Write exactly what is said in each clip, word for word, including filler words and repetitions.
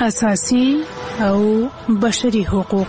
اساسي او بشري حقوق.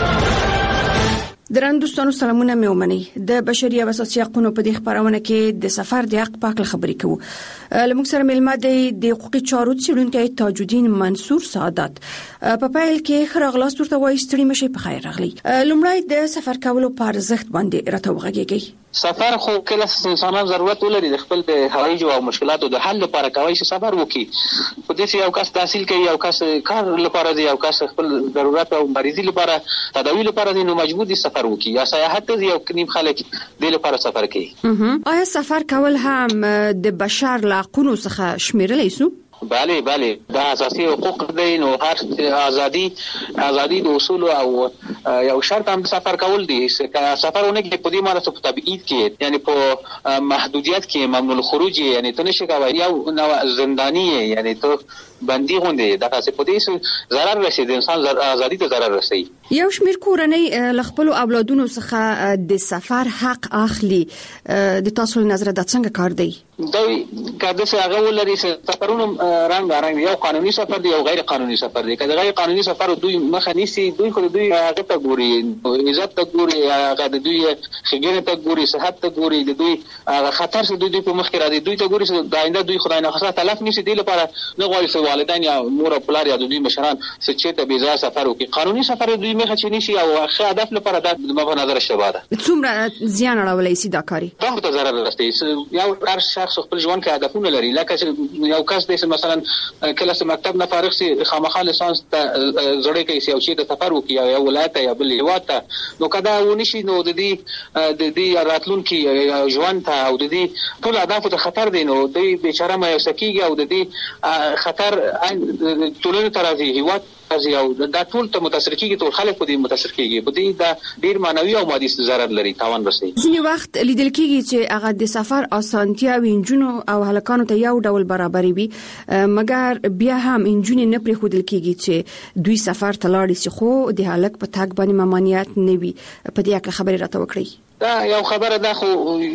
درن دوستانو سلامونه مې ومني. د بشري او اساسي حقوقو په دې خبرونه کې د سفر د حق پاک خبرې کوو. لموږ سره ملما دی د حقوقي چارو څېړونکی تاج الدین منصور سعادت. په پیل کې خراغلاس ورته وایي ستړي مشي په خیر راغلی. لومړی د سفر کولو په ارزښت باندې راته وغږیږي. سفر خو کله انسانان ضرورت ولري د خپل د هوایي او مشکلاتو د حل لپاره کوي چې سفر وکړي. په دې یو کس تحصیل کوي، یو کس کار لپاره دی، یو کس خپل ضرورت او مریضي لپاره تداوی لپاره دی، نو مجبور دي سفر وکړي یا سیاحت دی. یو کنیم خلک د لپاره سفر کوي. آیا سفر کول هم د بشر له حقوقو څخه شمیرل شي؟ بله بله دا اساسي حقوق دي. نو هر ازادي ازادي د اصول او یو شرط هم سفر کول دي. سفرونه کې په دې معنی څه په تبعید کې یعنی په محدودیت کې ممنوع الخروج یعنی ته نشي کوي یو نو زندانی یعنی ته بندي غونډه دا څه په دې ضرر رسي د انسان ازادي ته ضرر رسي. یو شمیر کورنۍ ل خپل اولادونو څخه د سفر حق اخلي. د تاسو نظر د څنګه کار دی؟ دوی کله چې هغه ولري سفرونه رنګ رنګ یو قانوني سفر دی او غیر قانوني سفر دی. کله غیر قانوني سفر دوی مخه نیسي، دوی خو دوی هغه ته ګوري، عزت ته ګوري، هغه د دوی خګنه ته ګوري، صحت ته ګوري، د دوی خطر څخه دوی په مخ کې راځي، دوی ته ګوري چې د آینده دوی خدای نه خاصه تلف نشي دی لپاره نه غواړي چې والدین یا مور او پلار یا د دوی مشران څه چې ته بيزا سفر وکړي. قانوني سفر دوی مخه چي نشي او ښه هدف لپاره د په نظر شته ده. څومره زیان اړولای سي دا کاری؟ دا ته ضرر رسي. یو هر شخص خپل ژوند کې هدفونه لري. لکه یو کس د مثلا کله چې مکتب نه فارغ سي خامخا لیسانس ته زړه کوي چې او شي د سفر وکړي یا ولایت یا بل هیواد ته، نو کدا ونشي نو د دې د دې راتلونکي ژوند ته او د دې ټول اهداف ته خطر دي. نو دوی بیچاره مې سکیږي او د دې خطر ټولنه ته راځي، هیواد او دا ټول ته متاثر کیږي، ټول خلک په دې متاثر کیږي. په دې دا ډیر معنوي او مادي ضرر لري، تاوان رسي. ځینې وخت لیدل کیږي چې هغه د سفر اسانتیا وینجونو او هلکانو ته یو ډول برابرې وي، مګر بیا هم انجونې نه پرې خودل کیږي چې دوی سفر ته لاړ شي، خو د هلک په تاګ باندې ممانعت نه وي. په دې اړه خبرې راته وکړئ. دا یو خبره ده، خو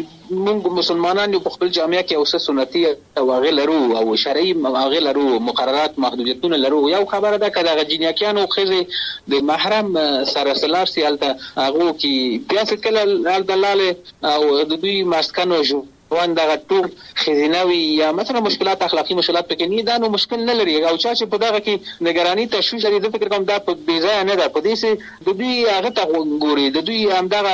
موږ مسلمانان په خپل جامعه کې اوسه سنتي او هغه لرو او شرعي هغه لرو، مقررات محدودیتونه لرو. یو خبره ده کله غجینیاکانو خزه د محرم سره سلار سي الته هغه کې بیا کله دلاله او د دوی مسکنو جو وان دا ټول خزینوي یا مثلا مشکلات اخلاقی مشکلات پکې نه دا نو مشکل نه لري. او چا چې په دغه کې نگرانی تشویش لري، د فکر کوم دا په بیځای نه ده. په دې سي د دوی هغه ته ګوري، د دوی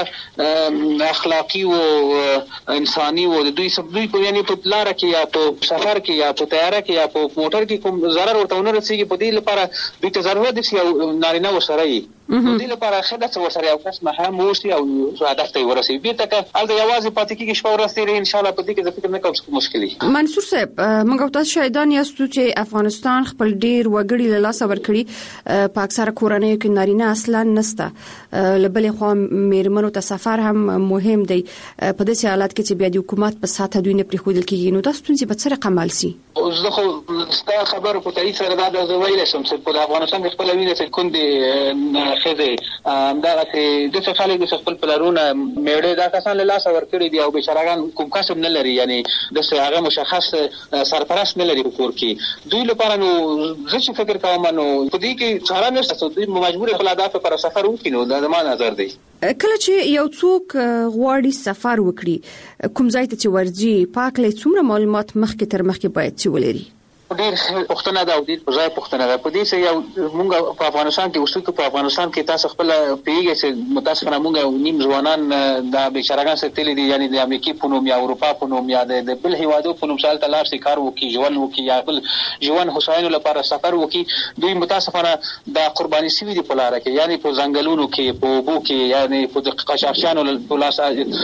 همدغه اخلاقی او انساني او د دوی سب دوی په یعنی په لار کې یا په سفر کې یا په تیاره کې یا په موټر کې کوم ضرر ورته نه رسیږي. په دې لپاره دوی ته ضرورت دي چې نارینه وسره یي په دې لپاره خدای څه وسره یو کس مهم وشي او هدف ته ورسي. بیرته که الته یوازې پاتې کېږي شپه ورسېږي ان شاء الله. په دې کې فکر نه کوم چې مشکلي. منصور صاحب، موږ تاسو شاهدان یاستو چې افغانستان خپل ډیر وګړي له لاس ورکړي. په اکثره کورنیو کې نارینه اصلا نسته، لبلې خو میرمنو ته سفر هم مهم دی. په داسې حالت کې چې بیا د حکومت په ساته دوی نه پریښودل کېږي، نو تاسو څنګه په څه رقم مالسي؟ زه خو ستا خبر په تایید سره دا د ویل شم چې په افغانستان کې خپل وینې چې کوندې خزه همدغه چې د څه خلک د خپل پلارونه میړه دا کسان له لاس ورکړي دي او بشراګان کوم کسب نه لري، یعنی د څه هغه مشخص سرپرست نه لري په کور کې. دوی لپاره نو زه چې فکر کوم نو په دې کې چاره نشته، دوی مجبور خپل اهداف پر سفر وکړي. نو دا زما نظر دی. کله چې یو څوک غواړي سفر وکړي، کوم ځای ته چې ورځي پاک لې څومره معلومات مخکې تر مخکې باید چې ولري؟ ډېر پښتنه دا او ډېر ځای پښتنه دا. په دې سه یو مونږ په افغانستان کې اوسو په افغانستان کې تاسو خپل پیږي چې متاسفانه مونږ نیم ځوانان د بیچارهګان سره تللی دي، یعنی د امریکا په نوم یا اروپا په نوم یا د بل هیوادو په نوم سال تلار سي کار وکي، ژوند وکي یا بل ژوند حسین لپاره سفر وکي. دوی متاسفانه د قرباني سوي دي په لار کې، یعنی په ځنګلونو کې، په بو کې، یعنی په قشافشانو په لاس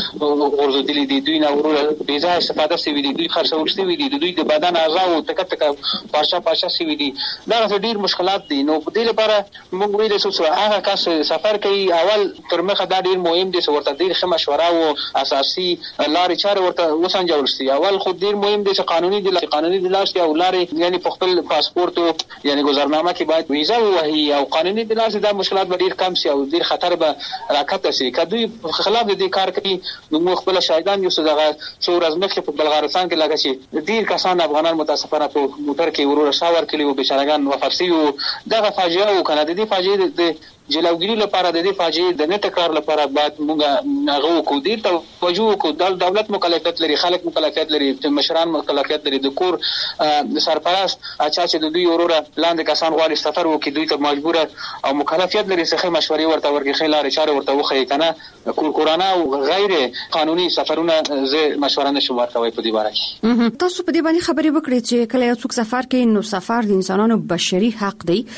ورزدلي دي. دوی نه ورو بيځه استفاده سوي دي، دوی خرڅول سوي دي، دوی د بدن اعضاء او تک تک پاشا پاشا سی وی دي. دا ډیر مشکلات دي. نو په دې لپاره موږ ویل چې هغه کس سفر کوي اول تر مخه دا ډیر مهم دي چې ورته ډیر ښه مشوره او اساسي لارې چارې ورته وسنجول شي. اول خو ډیر مهم دي چې قانوني دي قانوني دي لارې او لارې یعنی په خپل پاسپورت او یعنی گذرنامه کې باید ویزا وهي او قانوني دي لارې دا مشکلات به ډیر کم شي او ډیر خطر به راکته شي. کدوې خلاف دې کار کوي موږ خپل شاهدان یو څه دغه څو ورځې مخکې په بلغارستان کې لګا چې ډیر کسان افغانان متاسفانه په موټر کې ورور شاور کړي او بشارګان وفات شوي وو. دغه فاجعه او کنه د دې فاجعه د جلوګیری لپاره د دې فاجعه د نه تکرار لپاره باید موږ هغه وکړو. دې توجه وکړو. دولت مکلفیت لري، خلک مکلفیت لري، مشران مکلفیت لري، د کور سرپرست اچا چې د دوی ورور لاندې کسان غواړي سفر وکړي دوی ته مجبور او مکلفیت لري چې مشورې ورته ورکړي، خلاره چاره ورته وخی کنه کور کورانه او غیر قانوني سفرونه زه مشوره نشم ورکوي په دې باره کې. تاسو په دې باندې خبرې وکړئ چې کله یو څوک سفر کوي نو سفر د انسانانو بشري حق دی.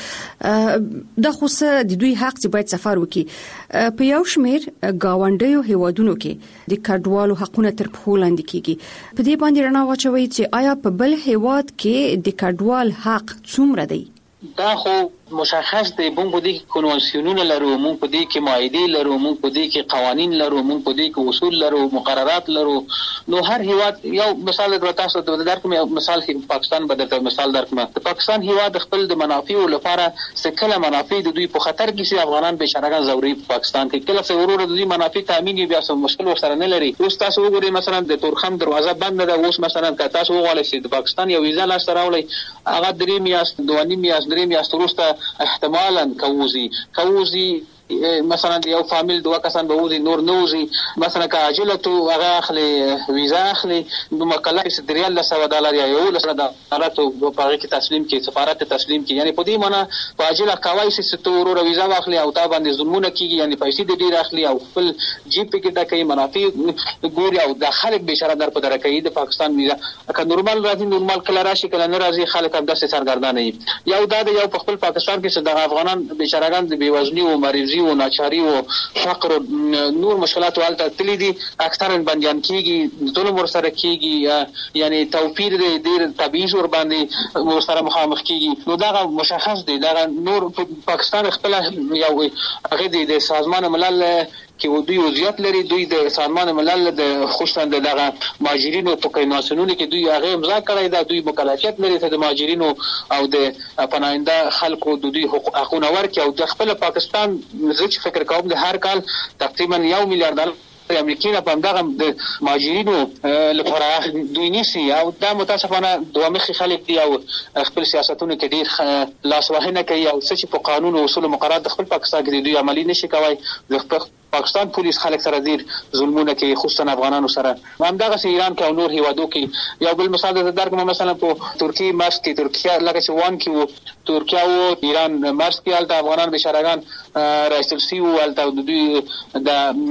د خصوص د دوی حق چې باید سفر وکړي. په یو شمیر گاونډیو هیوادونو کې د کډوالو حقونه تر پښو لاندې کیږي. په دې باندې رڼا واچوي چې آیا په بل هیواد کې د کډوال حق څومره دی؟ دا خو مشخص دی. مونږ په دې کې کنوانسیونونه لرو، مونږ په دې کې معاهدې لرو، مونږ په دې کې قوانین لرو، مونږ په دې کې اصول لرو، مقررات لرو. نو هر هیواد یو مثال درته تاسو ته درکوم. مثال کې پاکستان به درته مثال درکوم. د پاکستان هیواد خپل د منافعو لپاره سکله منافع د دوی په خطر کې چې افغانان بشارګان زوري په پاکستان کې کله څه ورور د دوی منافع تامین بیا څه مشکل ورسره نه لري. اوس تاسو وګورئ مثلا د تورخم دروازه بند ده. اوس مثلا که تاسو وغواړئ چې د پاکستان یو ویزا لاس راوړئ هغه درې میاشت دوه نیم میاشت درې میاشت وروسته احتمالاً کوزي کوزي مثلا یو فامیل دوه کسان به وځي نور نه وځي. مثلا که عاجله تو هغه اخلي ویزا اخلي نو مکلف د ریال له سو ډالر یا یو له ډالر ته په هغه کې تسلیم کی سفارت ته تسلیم کی. یعنی په دې معنی په عاجله کوي چې تو ورور ویزا واخلي او تا باندې ظلمونه کیږي. یعنی پیسې د ډیر اخلي او خپل جیب کې د کوي منافع ګوري او د خلک بشاره در په درکې د پاکستان ویزا که نورمال راځي نورمال کله راشي کله نه راځي خلک هم داسې سرګردان دي. یو دا یو په خپل پاکستان کې چې د افغانان بشارګان د بیوزنی او مریضي او ناچاری او فقر نور مشکلات والته تللی دي اکثرا بنديان کیږي ظلم ور سره کیږي. یعنی توفیر د ډیر تبعیض ور باندې ور سره مخامخ کیږي. نو دا مشخص دی. دا نور پاکستان خپل یو هغه د سازمان ملل کې دوی وضعیت لري. دوی د سازمان ملل د خصوصا دغه مهاجرینو په کنوانسیونونو کې دوی هغه امضا کړی دا. دوی مکلفیت لري چې د مهاجرینو او د پناهنده خلکو د دوی حقوقونه ورکړي او د خپل پاکستان زه فکر کوم د هر کال تقریبا یو میلیارډ ډالر امریکای نه په دغه د مهاجرینو لپاره دوی نیسي او دا متاسفانه دوه مخي خلک دي او خپل سیاستونه کې ډیر لاسوهنه کوي او څه په قانون او اصول مقررات د خپل پاکستان کې دوی عملی نشي کوي. د خپل پاکستان پولیس خلک سره ډیر ظلمونه کوي خصوصا افغانانو سره. همدغه ایران کې او نور هیوادو کې یو بل مثال درکوم. مثلا په ترکیه مرز کې ترکیه لکه چې وان کې وو ترکیه او ایران مرز کې الته افغانان بشارګان رئیس سی او الته د دوی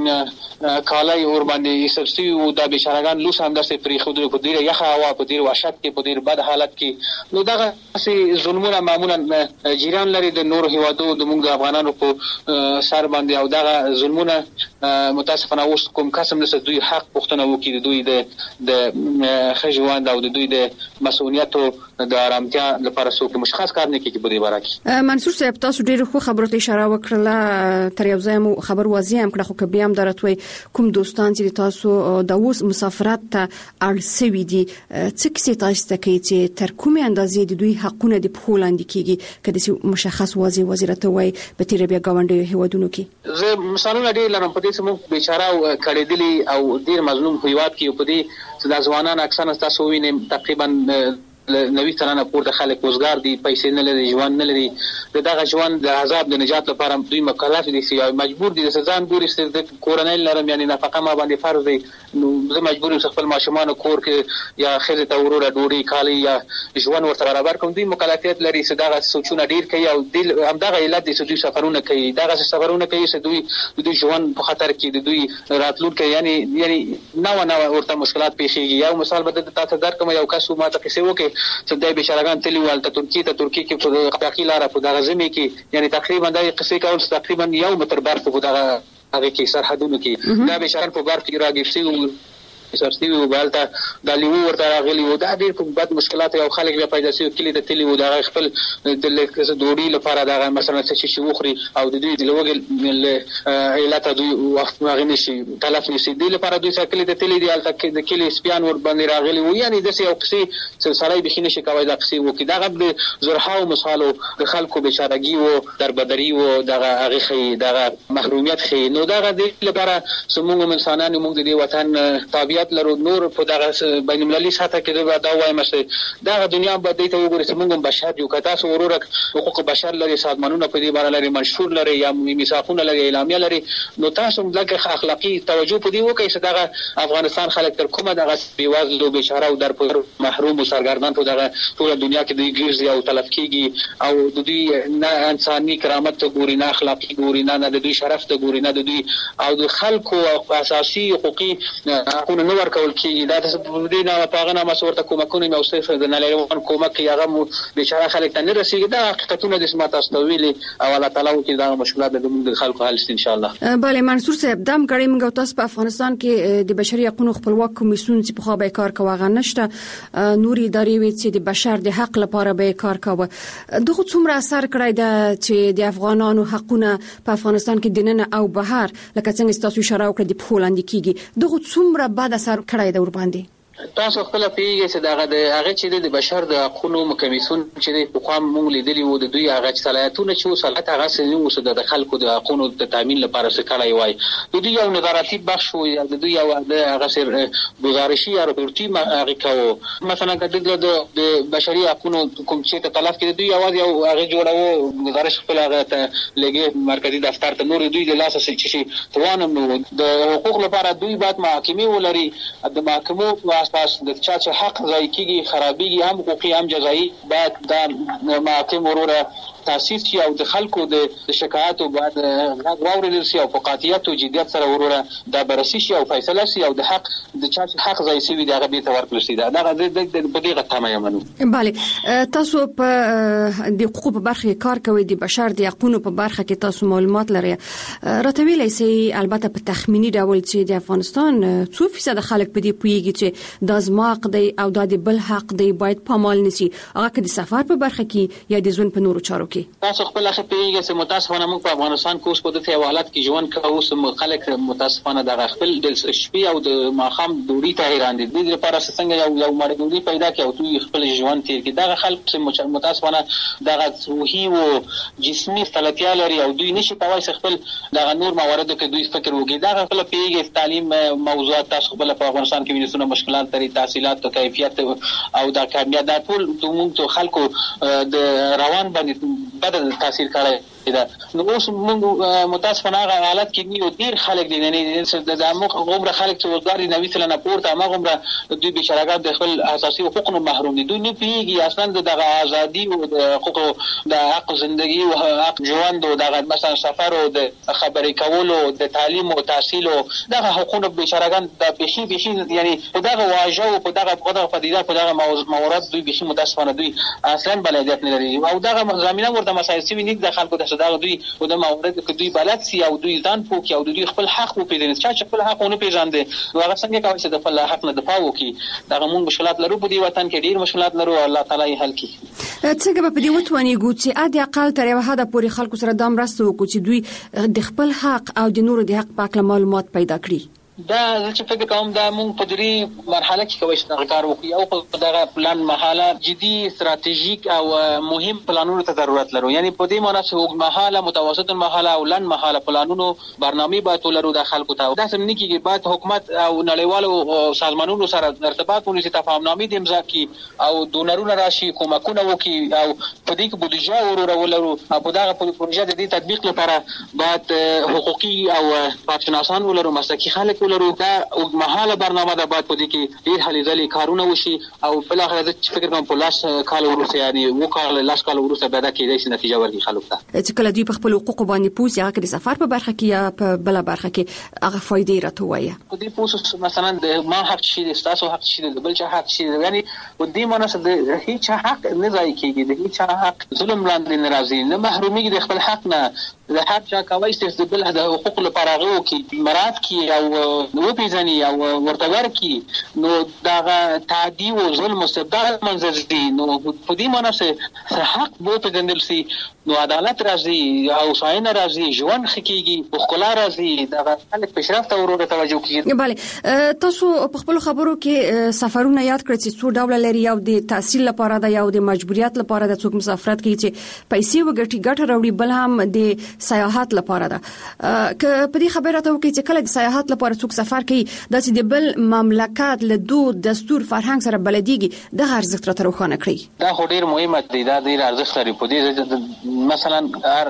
د کالای اور باندې سبسي او د بشارګان لوس هم داسې پری خو د ډیره یخه هوا په ډیر وحشت کې په ډیر بد حالت کې. نو دغه سي ظلمونه معمولا جیران لري د نور هیوادو د موږ افغانانو په سر باندې او دغه ظلمونه متاسفانه اوس کوم قسم نس دوی حق پښتنه وکړي دوی د د خجوان او د دوی د مسؤلیت او د آرامتیا لپاره څوک مشخص کار نه کوي په دې باره کې. منصور صاحب تاسو ډیر خو خبرو ته اشاره وکړه تر یو ځای مو خبر واضح هم کړه خو که بیا هم درتوي کوم دوستان چې تاسو د اوس مسافرت ته اړسوي دي څه کیسه تاسو ته کوي چې تر کومه اندازې د دوی حقونه د پخول اندي کیږي کله مشخص واضح وزارت وای په تیر بیا گاونډي هیوادونو کې. زه مثالونه ډیر لرم په دې سمو بیچاره او کړهدلی او ډیر مظلوم هیواد کې په دې چې د ځوانان اکثر تاسو وینئ تقریبا نوي تنانه پورته خلک وزګار دي پیسې نه لري ژوند نه لري. دغه ژوند د عذاب د نجات لپاره دوی مکلف دي چې مجبور دي چې ځان ګوري چې کورنۍ لرم یعنی نفقه ما باندې فرض دی. نو زه مجبور یم خپل ماشومان کور کې یا خزه ته وروره ډوډۍ کالی یا ژوند ورته برابر کوم. دوی مکلفیت لري چې دغه سوچونه ډیر کوي او د همدغه علت دي چې دوی سفرونه کوي. دغه سفرونه کوي چې دوی د دوی ژوند په خطر کې د دوی راتلونکي یعنی یعنی نو نو ورته مشکلات پیښیږي. یو مثال به تاسو درکوم. یو کس ما ته کیسه وکړي چې د بشارګان تلی والته ترکیه ته ترکیه کې په اقتصادي لار په دغه ځمې کې یعنی تقریبا د قصې کول تقریبا یو متر برف په دغه هغه کې سرحدونو کې دا بشارګان په برف کې راګرځي سرستی او بالته د لیو ورته راغلی و دا ډیر کوم بد مشکلات او خلک بیا پیدا شي کلی د تلی و دا خپل د لکه دوړي لپاره دا مثلا څه شي وخري او د دوی د لوګل علت دوی وخت ما غني شي تلف نشي د لپاره دوی سکلی د تلی دی الته د کلی سپیان ور باندې راغلی و یعنی د سې او قصې سلسله بخینه شي کوي دا قصې و کې دا غب زرحه او مثالو د خلکو بشارګي و دربدري و دغه هغه خي دغه محرومیت خي. نو دغه د لپاره سمون انسانانو موږ د وطن تابع مسؤلیت لرو نور په دغه بین المللي سطح کې دا وایم چې دا دنیا به دې ته وګوري چې موږ بشر یو کتا سو ورور حقوق بشر لري سازمانونه په دې باره لري منشور لري یا میثاقونه لري اعلامیه لري نو تاسو دغه اخلاقی توجه په دې وکړئ چې دغه افغانستان خلک تر کومه دغه بیوازل او بیچاره او در محروم او سرګردان په دغه ټول دنیا کې د ګرځي او تلف کیږي او د دې نه انساني کرامت ته ګوري نه اخلاقی ګوري نه د دوی شرف ته ګوري نه د دوی او د خلکو اساسي حقوقي حقوق نه ورکول کیږي دا د دې نه پاغه نه مسورته کومکونه مې اوسه د نړیوال کومک هغه بیچاره خلک ته نه رسیږي دا حقیقتونه د سمات استویلي او الله تعالی کې دا مشکلات د خلکو حل ان شاء الله. بله منصور صاحب دم غړي موږ تاسو په افغانستان کې د بشري حقوقو خپلواک کمیسیون چې په خو به کار کوي نشته نوري ادارې وي چې د بشر د حق لپاره به کار کوي دغه څومره اثر کړی دا چې د افغانانو حقونه په افغانستان کې دننه او بهر لکه څنګه تاسو اشاره وکړه د پولاند کېږي دغه څومره بد اثر کړی دا ور باندې تاسو خپل پیږئ چې دغه د هغه چې د بشر د حقوقو کمیسیون چې په قوم مونږ لیدلی وو د دوی هغه صلاحیتونه چې صلاحیت هغه سې د خلکو د حقوقو د تامین لپاره څه کړی وای د دوی یو نظارتي بخش وو د دوی یو د هغه سر گزارشي یا رپورټي هغه کوو مثلا د بشري حقوقو کوم چې ته تلف کړي دوی اواز یو هغه جوړاو گزارش خپل هغه ته لګي مرکزی دفتر ته نور دوی د لاس څخه چې توانم نو د حقوق لپاره دوی بعد محاکمه ولري د محکمو اساس د چا چې حق ځای کیږي خرابېږي هم حقوقي هم جزایي بعد د محاکم وروره تاسیس شي او د خلکو د شکایت او بعد غواړل شي او په قاطعیت او جديت سره وروره دا بررسي شي او فیصله شي او د حق د چا چې حق ځای سوي دغه به تور کړی دا دغه د بدیغه تمه یمنو. بله تاسو په د حقوقو په برخه کار کوي د بشر د حقوقو په برخه کې تاسو معلومات لري راته ویلای سي البته په تخمینی ډول چې د افغانستان څو فیصد خلک په دې پویږي چې د ازماق دی او د بل حق دی باید پامال نشي هغه کې د سفر په برخه کې یا د ژوند په نورو چارو کې تاسو خپل اخی پیږئ چې متاسفانه موږ په افغانستان کې اوس په دغه حالت کې ژوند کوو چې خلک متاسفانه د خپل د شپې او د ماخام دوړي ته حیران دي د دې لپاره څنګه یو یو مړ دوړي پیدا کړي او دوی خپل ژوند تیر کړي دا خلک چې متاسفانه د روحي او جسمي فعالیت لري او دوی نشي کولای خپل د نور موارد کې دوی فکر وکړي دا خپل پیږي تعلیم موضوعات تاسو خپل په افغانستان کې وینئ مشکلات لري تحصیلات او کیفیت او د کامیابی د ټول موږ خلکو د روان باندې بدل تاثیر کړی دا نو اوس موږ متاسفانه حالت کې نیو ډیر خلک دي نه د امو عمر خلک چې وزګاری نوې سره نه پورته ما عمر دوی بشراګات د خپل اساسي حقوقو محروم دي دوی نه پیږي اصلا د ازادي او د حقوقو د حق ژوندۍ او حق ژوند او د مثلا سفر او د خبرې کولو د تعلیم او تحصیل او د حقوقو بشراګان د بشي بشي یعنی په دغه واژه او په دغه په دغه پدیده په دغه موارد دوی بشي متاسفانه دوی اصلا بلدیت نه لري او دغه زمينه ورته مسایل سوي نه د خلکو د دا دوی او د موارد کې دوی بلد سي او دوی ځان پوکي او دوی خپل حق وپیژني چې خپل حق ونه پیژاندي نو هغه څنګه کوي چې د خپل حق نه دفاع وکړي دا موږ مشکلات لرو په دې وطن کې ډیر مشکلات لرو الله تعالی حل کړي. څنګه په دې وتواني ګوت چې ا دې اقل تر یو حد پورې خلکو سره د مرسته وکړي چې دوی د خپل حق او د نورو د حق په اړه معلومات پیدا کړي دا چې فکر کوم دا موږ په دې مرحله کې کوي چې کار وکړي او په دغه پلان مرحله جدي استراتیژیک او مهم پلانونو ته ضرورت لرو یعنی په دې معنی چې وګ مرحله متوسط مرحله او لن مرحله پلانونو برنامه باید ولرو د خلکو ته دا سم نه کیږي باید حکومت او نړیوالو سازمانونو سره ارتباط ونیسي تفاهمنامې د امضا کی او ډونرونه راشي کومکونه وکړي او په دې کې بودیجه ورو ولرو په دغه پروژه د دې تطبیق لپاره باید حقوقي او پاتشناسان ولرو مسلکي خلک لرو دا اوږدمهاله برنامه ده باید په دې کې ډېر هلې ځلې کارونه وشي او بلاخره زه فکر کوم په لاس کال وروسته یعنی اووه کال لاس کال وروسته به دا کېدای شي نتیجه ورکړي خلکو ته چې کله دوی په خپل حقوقو باندې پوس یا د سفر په برخه کې یا په بل برخه کې هغه فائدې راته وایي په دې پوس مثلا د ما حق شي د تاسو حق شي د بل چا حق شي یعنی په دې معنی چې د هیڅ حق نه ځای کېږي د هیڅ حق ظلم لاندې نه راځي نه محرومي د خپل حق نه د حق چا کوي چې د بل د حقوق لپاره غو کې مراد کې او نو پیژني او ورته کی نو دا تعدی او ظلم مستبدل منځ دي نو په دې معنی چې حق بو ته ګندل سي نو عدالت راځي او ساين راځي ژوند خکېږي خپل راځي دا خلک پیشرفت او ورته توجه کوي. بله تاسو په خپل خبرو کې سفرونه یاد کړئ چې څو ډول لري یو د تحصیل لپاره دا یو د مجبوریت لپاره د څوک مسافرت کوي چې پیسې وګټي ګټه راوړي بل هم د سیاحت لپاره ده که په دې خبره ته وکړي چې کله د سیاحت لپاره څوک سفر کوي داسې د بل مملکت له دود دستور فرهنګ سره بلديږي د ارزښت را تروخانه کړی. دا خو ډیر مهمه دی، دا ډیر ارزښت لري په دې مثلا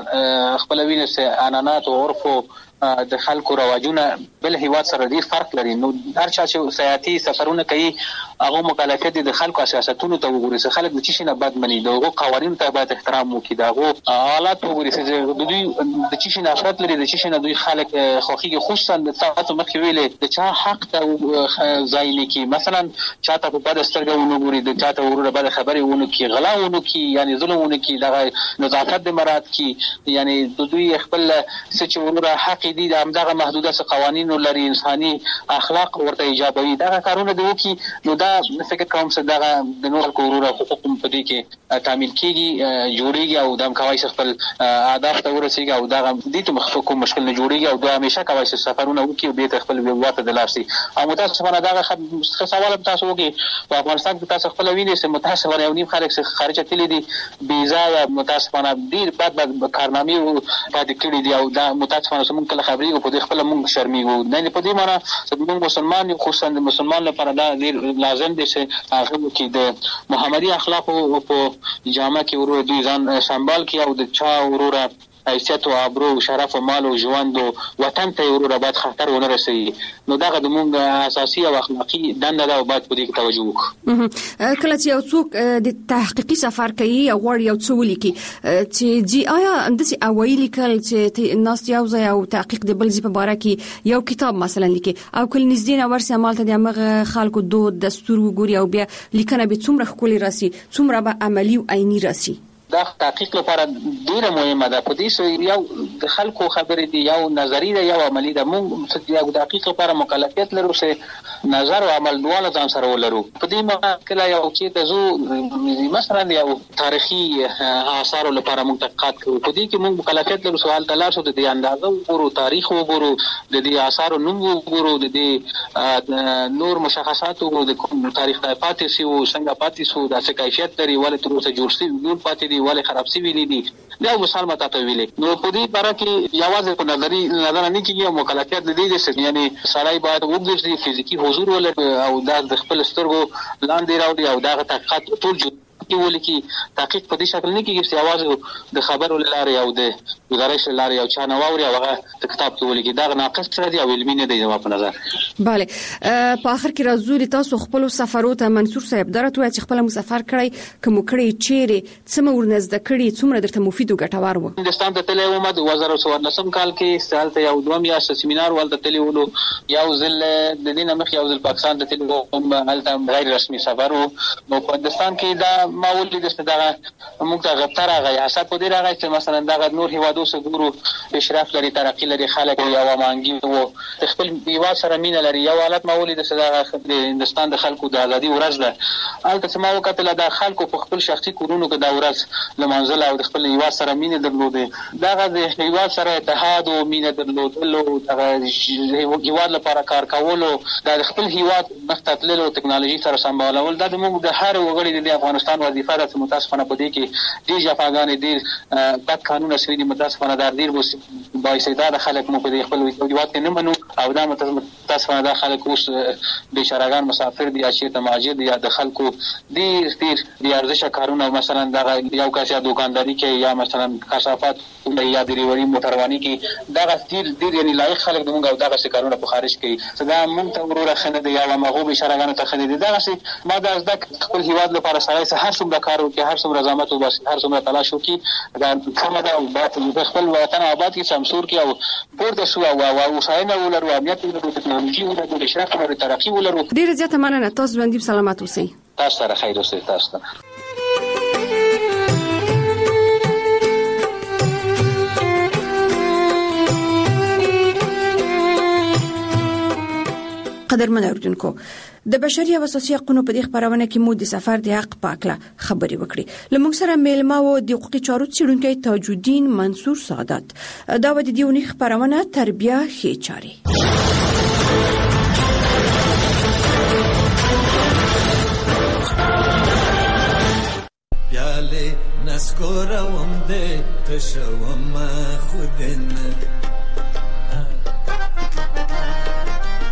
هر خپل وینې سه عنعنات او عرف د خلکو رواجونه بل هیواد سره ډیر فرق لري. نو هر چا چې سیاحتي سفرونه کوي هغه مکلفیت د خلکو سیاستونو ته وګوري چې خلک د چی شي نه بد مني، دغه قوانینو ته باید احترام وکړي، دغه حالات وګوري چې د دوی د چی شي نفرت لري، د چی شي نه دوی خلک خوخيږي. خصوصا د تاسو مخکې ویلې د چا حق ته ځای نه کی، مثلا چاته په بد سترګه ونګوري، د چاته ورور بد خبري ونه کی، غلا ونه کی، یعنی ظلم ونه کی، دغه نظافت د مراد کی، یعنی د دوی خپل څه چې ورور حق دي د همدغه محدوده څه قوانینو لري، انساني اخلاق ورته ایجابوي، دغه کارونه دی وکي. نو دا فکر کوم چې دغه د نور حقوق حقوق په دې کې تامین کیږي جوړیږي او د کوي خپل اهداف ته ورسیږي او دغه دې ته مخکې مشکل نه جوړیږي او دا همیشه کوي چې سفرونه وکي او به خپل ویواته د لارسي. او متاسفانه دغه سوال تاسو وکي په افغانستان کې تاسو خپل وینئ چې متاسفانه یو نیم خلک خارج تللی دي ویزا یا متاسفانه ډیر بد بد کارنامې پاتې کړي دي او دا متاسفانه موږ کله خبرې په دې خپل موږ شرمېږو. نه په دې معنی چې موږ مسلمان یو، خصوصا د مسلمان لپاره دا ډیر لازم دي چې هغه کې د محمدي اخلاق او په جامه کې ورور دوی ځان سنبال کړي او د چا ورور حیثیت او ابرو او شرف او مال او ژوند او وطن ته ورور بعد خطر ونه رسي. نو دا د موږ اساسي او اخلاقی دنده ده او باید په دې کې توجه وکړو. کله چې یو څوک د تحقیقي سفر کوي او غواړي یو څه ولیکي چې جی آیا اندسي اوایلی کله چې الناس یو ځای او تحقیق د بل ځای په اړه کې یو کتاب مثلا لیکي او کله نږدې نه ورسې عمل ته د هغه خلکو دود دستور وګوري او بیا لیکنه به څومره ښکلي راسي، څومره به عملی او عیني راسي. دا تحقیق لپاره ډیره مهمه ده. په دې سره یو د خلکو خبرې دي، یو نظری ده، یو عملی ده. موږ یو تحقیق لپاره مکلفیت لرو چې نظر او عمل دواړه ځان سره ولرو. په دې معنی کله یو چې د زو مثلا یو تاریخي آثار لپاره موږ تحقیقات کوو، په دې کې موږ مکلفیت لرو سوال تلار شو د دې اندازه وګورو، تاریخ وګورو، د دې آثار نوم وګورو، د دې نور مشخصات وګورو، د تاریخ د پاتې سي او څنګه پاتې سو، د څه کیفیت لري، ولې تر اوسه جوړ شي جوړ پاتې ولی خراب سی ویلي دي. دا مثال ماته ته ویلي. نو په دې باره کې یوازې په نظری نظر نه کیږي، مکلفیت د دې چې یعنی سړی باید وګوري فزیکی حضور ولري او دا د خپل سترګو لاندې راوړي او دا تحقیقات ټول جوړ ولیکي. تحقیق په دې شکل نه کیږي چې یوازې د خبرو لاره او د گزارش لاره او چا نه واوري او هغه کتاب کې ولیکي. دا ناقص دی او علمي نه دی په نظر. bale په اخر کې راځو تاسو خپل سفرو ته منصور صاحب درته وایي چې خپل مسافر کړی کوم کړی چیرې څومره ورنزد کړی څومره درته مفید او ګټور و. هندستان ته تللی وم د دوه زره څوارلسم کال کې سالته یو دوه میاشتې سیمینار ولته تللی ولو. یو ځل د دې نه مخ یو ځل پاکستان ته تللی وم، هلته غیر رسمي سفر و. نو په هندستان کې دا ما ولې د ستاره موږ ته غتر راغی حساب په دې راغی چې مثلا دا نور هیوادو سره ګورو پیشرفت لري، ترقی لري، خلک یو مانګي وو خپل هیواد سره مینه لري. یو حالت ما ولې د ستاره د هندستان د خلکو د ازادي ورځ ده، البته چې ما وکتل د خلکو په خپل شخصي کورونو کې دا ورځ لمانځل او د خپل هیواد سره مینه درلوده. دا د هیواد سره اتحاد او مینه درلودل او د هیواد لپاره کار کول او د خپل هیواد مختلف ټکنالوژي سره سمبالول دا د موږ د هر وګړي د افغانستان وظیفه ده. متاسفانه په دې کې ډېر جفاګانې ډېر بد قانون شوي دي. متاسفانه دا ډېر بااستعداده خلک مو په خپل هیواد کې نه منو او دا متاسفانه دا خلک اوس بیچارهګان مسافر دي یا چېرته مهاجر دي یا د خلکو ډېر ډېر بې ارزښته کارونه مثلا دغه یو کس یا دوکانداري کوي یا مثلا کثافات یا ډریوري موټرواني کوي. دغه ډېر ډېر یعنې لایق خلک د موږ او دغسې کارونه په خارج کوي. دا موږ ته وروره ښه نه دی یا هماغو بیچارهګانو ته ښه نه دي. دغسې ما دا زده خپل هیواد لپاره سړی څه هر څومره کار وکړي، هر څومره زحمت وباسي، هر څومره تلاش وکړي، دا سمه ده او باید خپل وطن آباد کړي، سمسور کړي او پورته شو او هوساینه ولرو، امنیت ولرو، ټکنالوژي ولرو، پیشرفت ولرو، ترقي ولرو. ډېره زیاته مننه. تاسو باندې سلامات اوسئ. تاسو سره خیر اوسئ. تاسو ته قدرمن اوریدونکو، د بشري او اساسي حقوقو په دې خبرونه کې مو د سفر د حق په اړه خبرې وکړې. لمونږ سره میلمه و د حقوقي چارو څېړونکی تاج الدین منصور سعادت. دا و د دې اونۍ خبرونه تربیه ښې چارې. پیاله نسکوروم ده تشوم خودن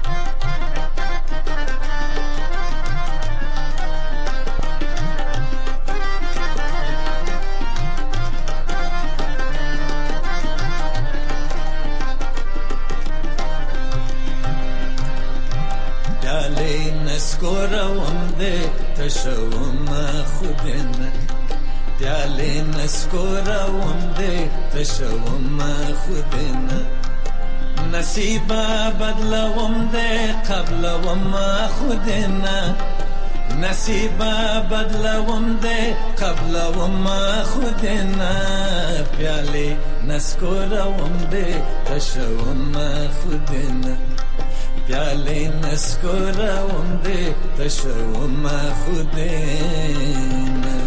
تشوم خودنا پیاله نسکوروم ده تشوم خودنا نصیبا بدلوم ده قبلوم خودنا نصیبا بدلوم ده قبلوم خودنا پیاله نسکوروم ده تشوم خودنا پیاله نسکوروم ده تشوم خودنا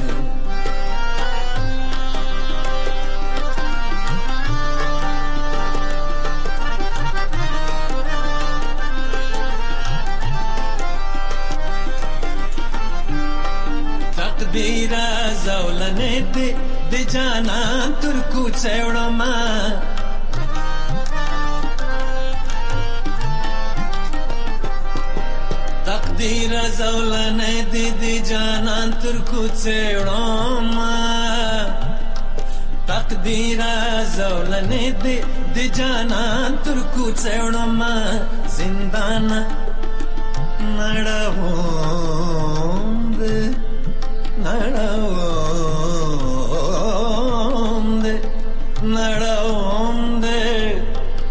تقدیره زولنه ده ده جانان ترکو چوڑما تقدیر زولنه ده ده جانان ترکو چوڑما تقدیر زولنه ده ده جانان ترکو چوڑما زندان نڑاوم ده نڑاوم ده نڑاوم ده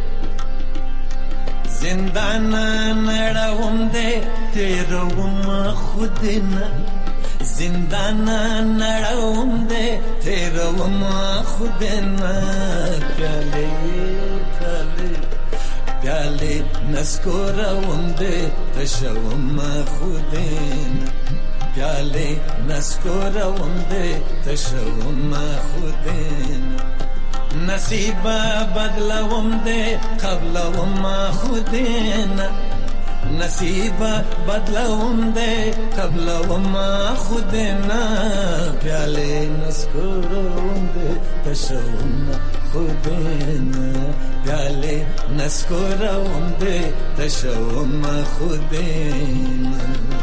زندان نڑاوم ده تیروم خودنا زندان نڑاوم ده تیروم خودنا پیاله پیاله پیاله نسکوروم ده تشوم خودنا پیاله نسکوروم ده تشوم خودنا نصیبا بدلوم ده قبلوم خودنا نصیبا بدلوم ده قبلوم خودنا پیاله نسکوروم ده تشوم خودنا پیاله نسکوروم ده تشوم خودنا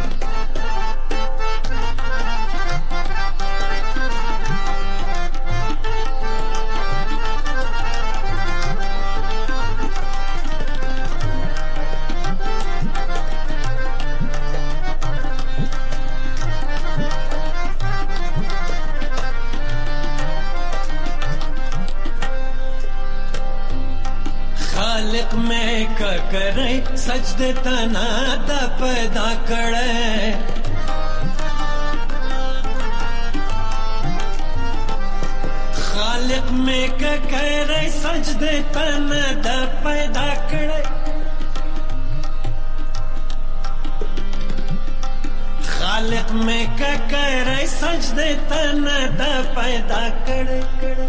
خالق میں کا کرے سجدے تنا دا پیدا کرے خالق میں کا کرے سجدے تنا دا پیدا کرے خالق میں کا کرے سجدے تنا دا پیدا کرے کرے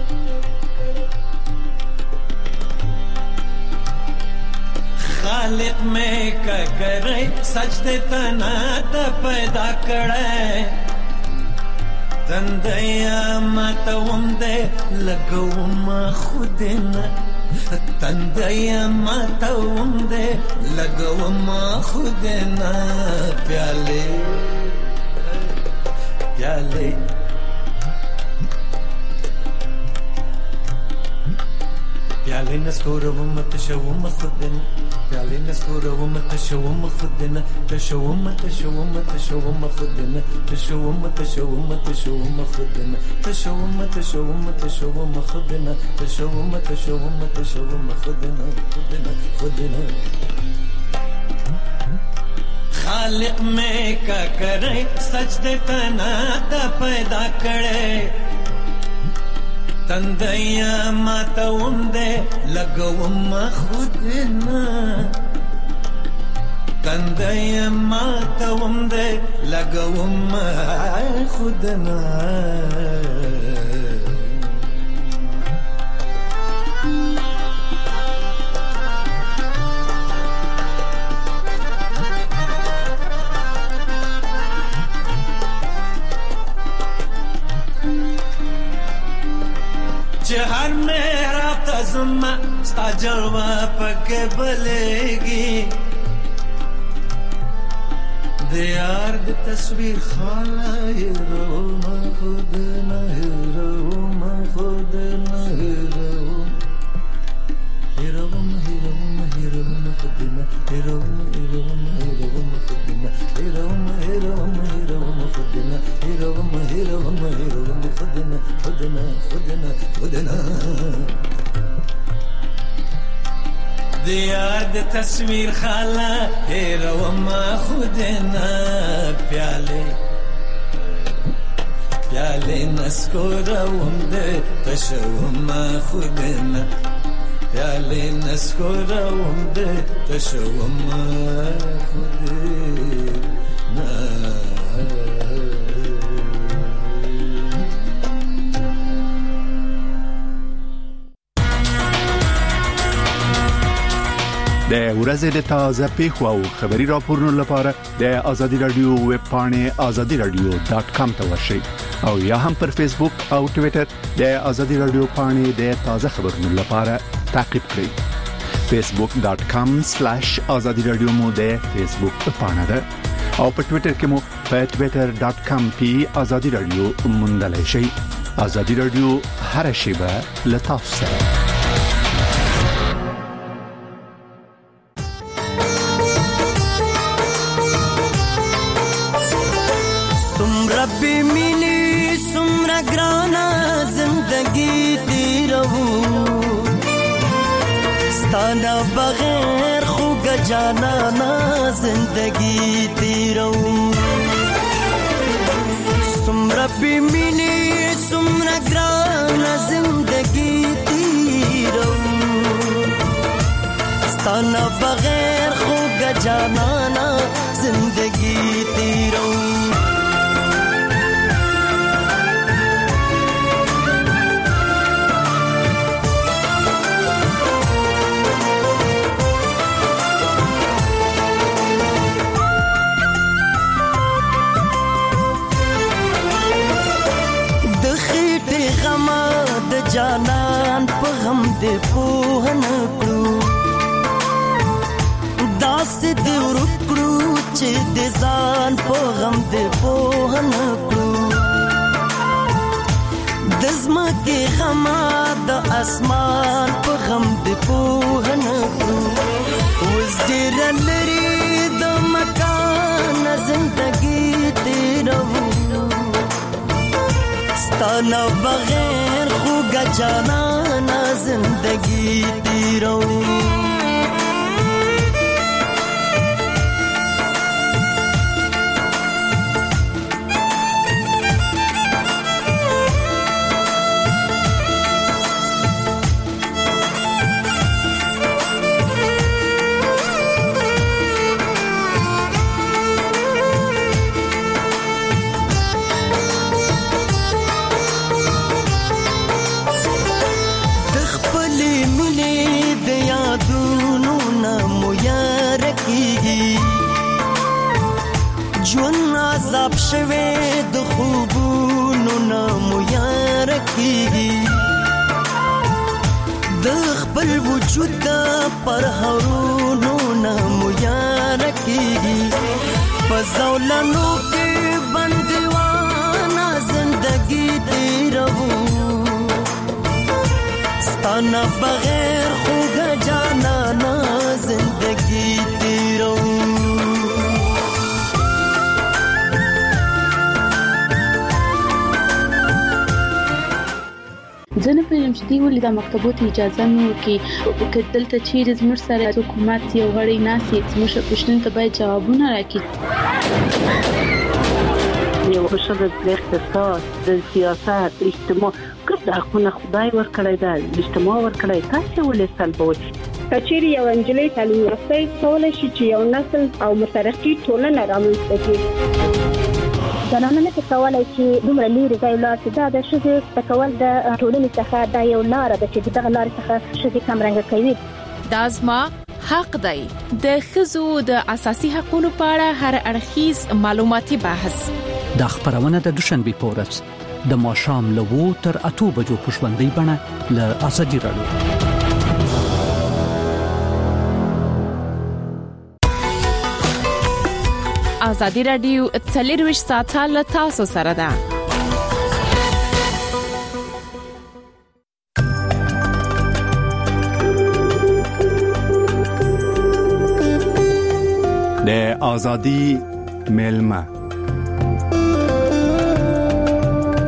خالق میں کا کرے سجدے تنا تا پیدا کرے تندیا ماتوم دے لگوم خودنا تندیا ماتوم دے لگوم خودنا پیالے پیالے پیالے نسکوروم تشوم خودنا پیاله نسکوروم تشوم خودنا تشوم تشوم تشوم خودنا تشوم تشوم تشوم خودنا تشوم تشوم تشوم خودنا تشوم تشوم تشوم خودنا خودنا خودنا خالق میں کا کرے سجدے تنا دا پیدا کرے تندیا ماتوم دے لگوم خودنا تندیا ماتوم دے لگوم خودنا हर मेरा तज़मा स्ता जलवा पके बलेगी दियार दी तस्वीर खाला हीरो मैं खुद न हीरो मैं खुद न हीरो हीरो हीरो हीरो मैं खुद न हीरो हीरो हीरो मैं खुद न hero hero hero مهروم خودنا خودنا خودنا خودنا دیار د تصویر خالا هیرو ما خودنا پیاله پیاله نسکورم ده تشوم خودنا پیاله نسکورم ده تشوم خودنا د ورځې د تازه پیښو او خبري راپورونو لپاره د آزادي رادیو ویب پاڼه آزادي رادیو ډاټ کام ته ورشئ او یا هم پر فیسبوک او ټوئیټر د آزادي رادیو پاڼه د تازه خبرونو لپاره تعقیب کړئ. فیسبوک ډاټ کام سلیش آزادي رادیو مو د فیسبوک پاڼه ده او په ټوئیټر کې مو په ټوئیټر ډاټ کام پی آزادي رادیو موندلای شئ. آزادي رادیو هر شیبه له تاسو سره. ربی مینی سمرا گرانا زندگی تیرو ستانا بغیر خوگ جانا نا زندگی تیرو سم ربی مینی سمرا گرانا زندگی تیرو ستانا بغیر خوگ جانا نا زندگی تیرو جانان په غم دې پوهن کړو داس دې ورکړو چې دې ځان په غم دې پوهن کړو دزما کې غم د اسمان په غم دې پوهن کړو وز دې لري د مکان زندگی دې رو ستانا بغیر خوگا جانا نا زندگی تیرو عذاب شوه د خوبونو نامو یار کیږي د خپل وجود پر هرونو نامو یار کیږي پزولانو کې بندوانه زندگی تیرو ستانا بغیر خوګه جانا نا زندگی تیرو زنه پېژم چې دی ولې د مکتبونو اجازه نه ورکي چې دلته چیرې زموږ سره حکومت یو غړی ناسي زموږ پښتون ته باید جوابونه راکړي. یو شل د اقتصاد د سیاست اجتماع کله خپل خدای ورکړی دا اجتماع ورکړی تاسو ولې سلبوي کچېری یو انجلۍ تعلیم یافته کولای شي چې یو نسل او مترقي ټولنه رامنځته کړي. زنانه نه کولای چې دومره لري ځای لا چې دا د شذ تکول د ټولنې څخه دا یو لار ده چې دغه لار څخه شذ کم رنګ کوي. دازما حق دی د خزو د اساسي حقوقو په اړه هر اړخیز معلوماتي بحث د خبرونه د دوشنبه پورس د ماشام لوو تر اته بجو پښوندې بڼه ل اسدي رادیو. آزادی رادیو څلرویشت ساعته له تاسو سره ده. د آزادی ملما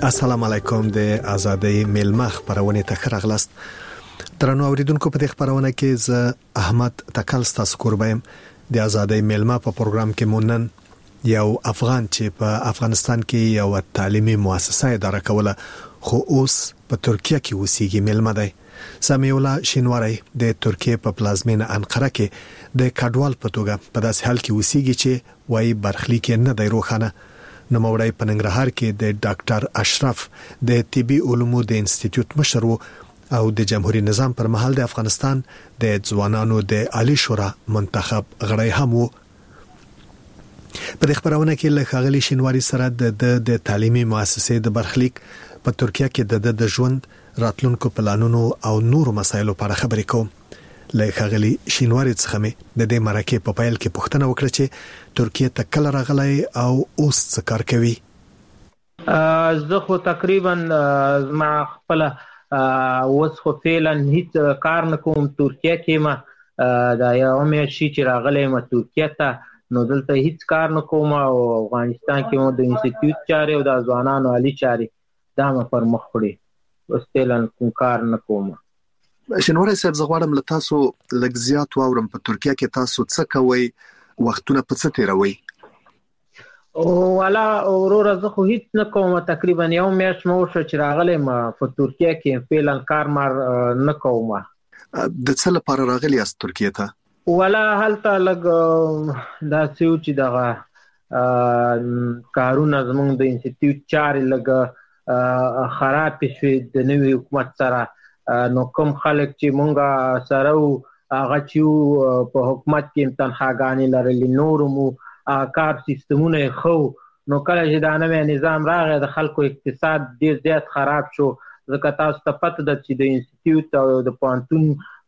السلام علیکم د آزادۍ میلمه خبرونه ته راغلاست. درنو اوریدونکو په دې خبرونه کې ز احمد تکل ستاسو قربایم د آزادۍ میلمه په پروګرام کې مونن یو افغان چې په افغانستان کې یو تعلیمي مؤسسه اداره کوله خو اوس په ترکیه کې اوسېږي میلمه دی. سمیولا شینواری د ترکیه په پلازمینه انقره کې د کډوال په توګه په داسې حال کې اوسېږي چې وایي برخلیک نه دی روښانه. نوموړی په ننګرهار کې د ډاکټر اشرف د طبي علومو د انسټیټیوټ مشر او د جمهوریت نظام پر مهال د افغانستان د ځوانانو د عالی شورا منتخب غړی هم وو. په دې خبرونه کې له خاغلی شینواری سره د د تعلیمي مؤسسې د برخلیک په ترکیه کې د د ژوند راتلونکو پلانونو او نورو مسایلو په اړه خبرې کوم. له خاغلی شینواری څخه مې د دې مرکه په پایل کې پوښتنه وکړه چې ترکیه ته کله راغلی او اوس څه کار کوي. زه خو تقریبا ما خپل اوس خو فعلا هیڅ کار نه کوم ترکیه کې. ما دا یو مې شي چې راغلی ما ترکیه ته نو دلته هیڅ کار نه کوم او افغانستان کې مو د انسټیټیوټ چارې او د ځوانانو عالی چارې دا ما پر مخ وړي. اوس فعلا کوم کار نه کوم. شینواری صاحب زه غواړم له تاسو لږ زیات واورم په ترکیه کې تاسو څه کوئ، وختونه په څه تیروئ؟ او والا وروره زه خو هیڅ نه کوم. تقریبا یو میاشت مو شو چې راغلم په ترکیه کې فعلا کار مار نه کوم. د څه لپاره راغلی یاست ترکیه ته؟ والا هلته لږ دا څه چې دغه کارونه زموږ د انسټیټیوټ چارې لږ خراب شوي د نوي حکومت سره. نو کوم خلک چې مونږه سره هغه چې په حکومت کې تنخواګانې لرلې نور مو کار سیستمونه خو نو کله چې دا نوی نظام راغی د خلکو اقتصاد ډیر زیات خراب شو. ځکه تاسو ته پته ده چې د انسټیټیوټ او د پوهنتون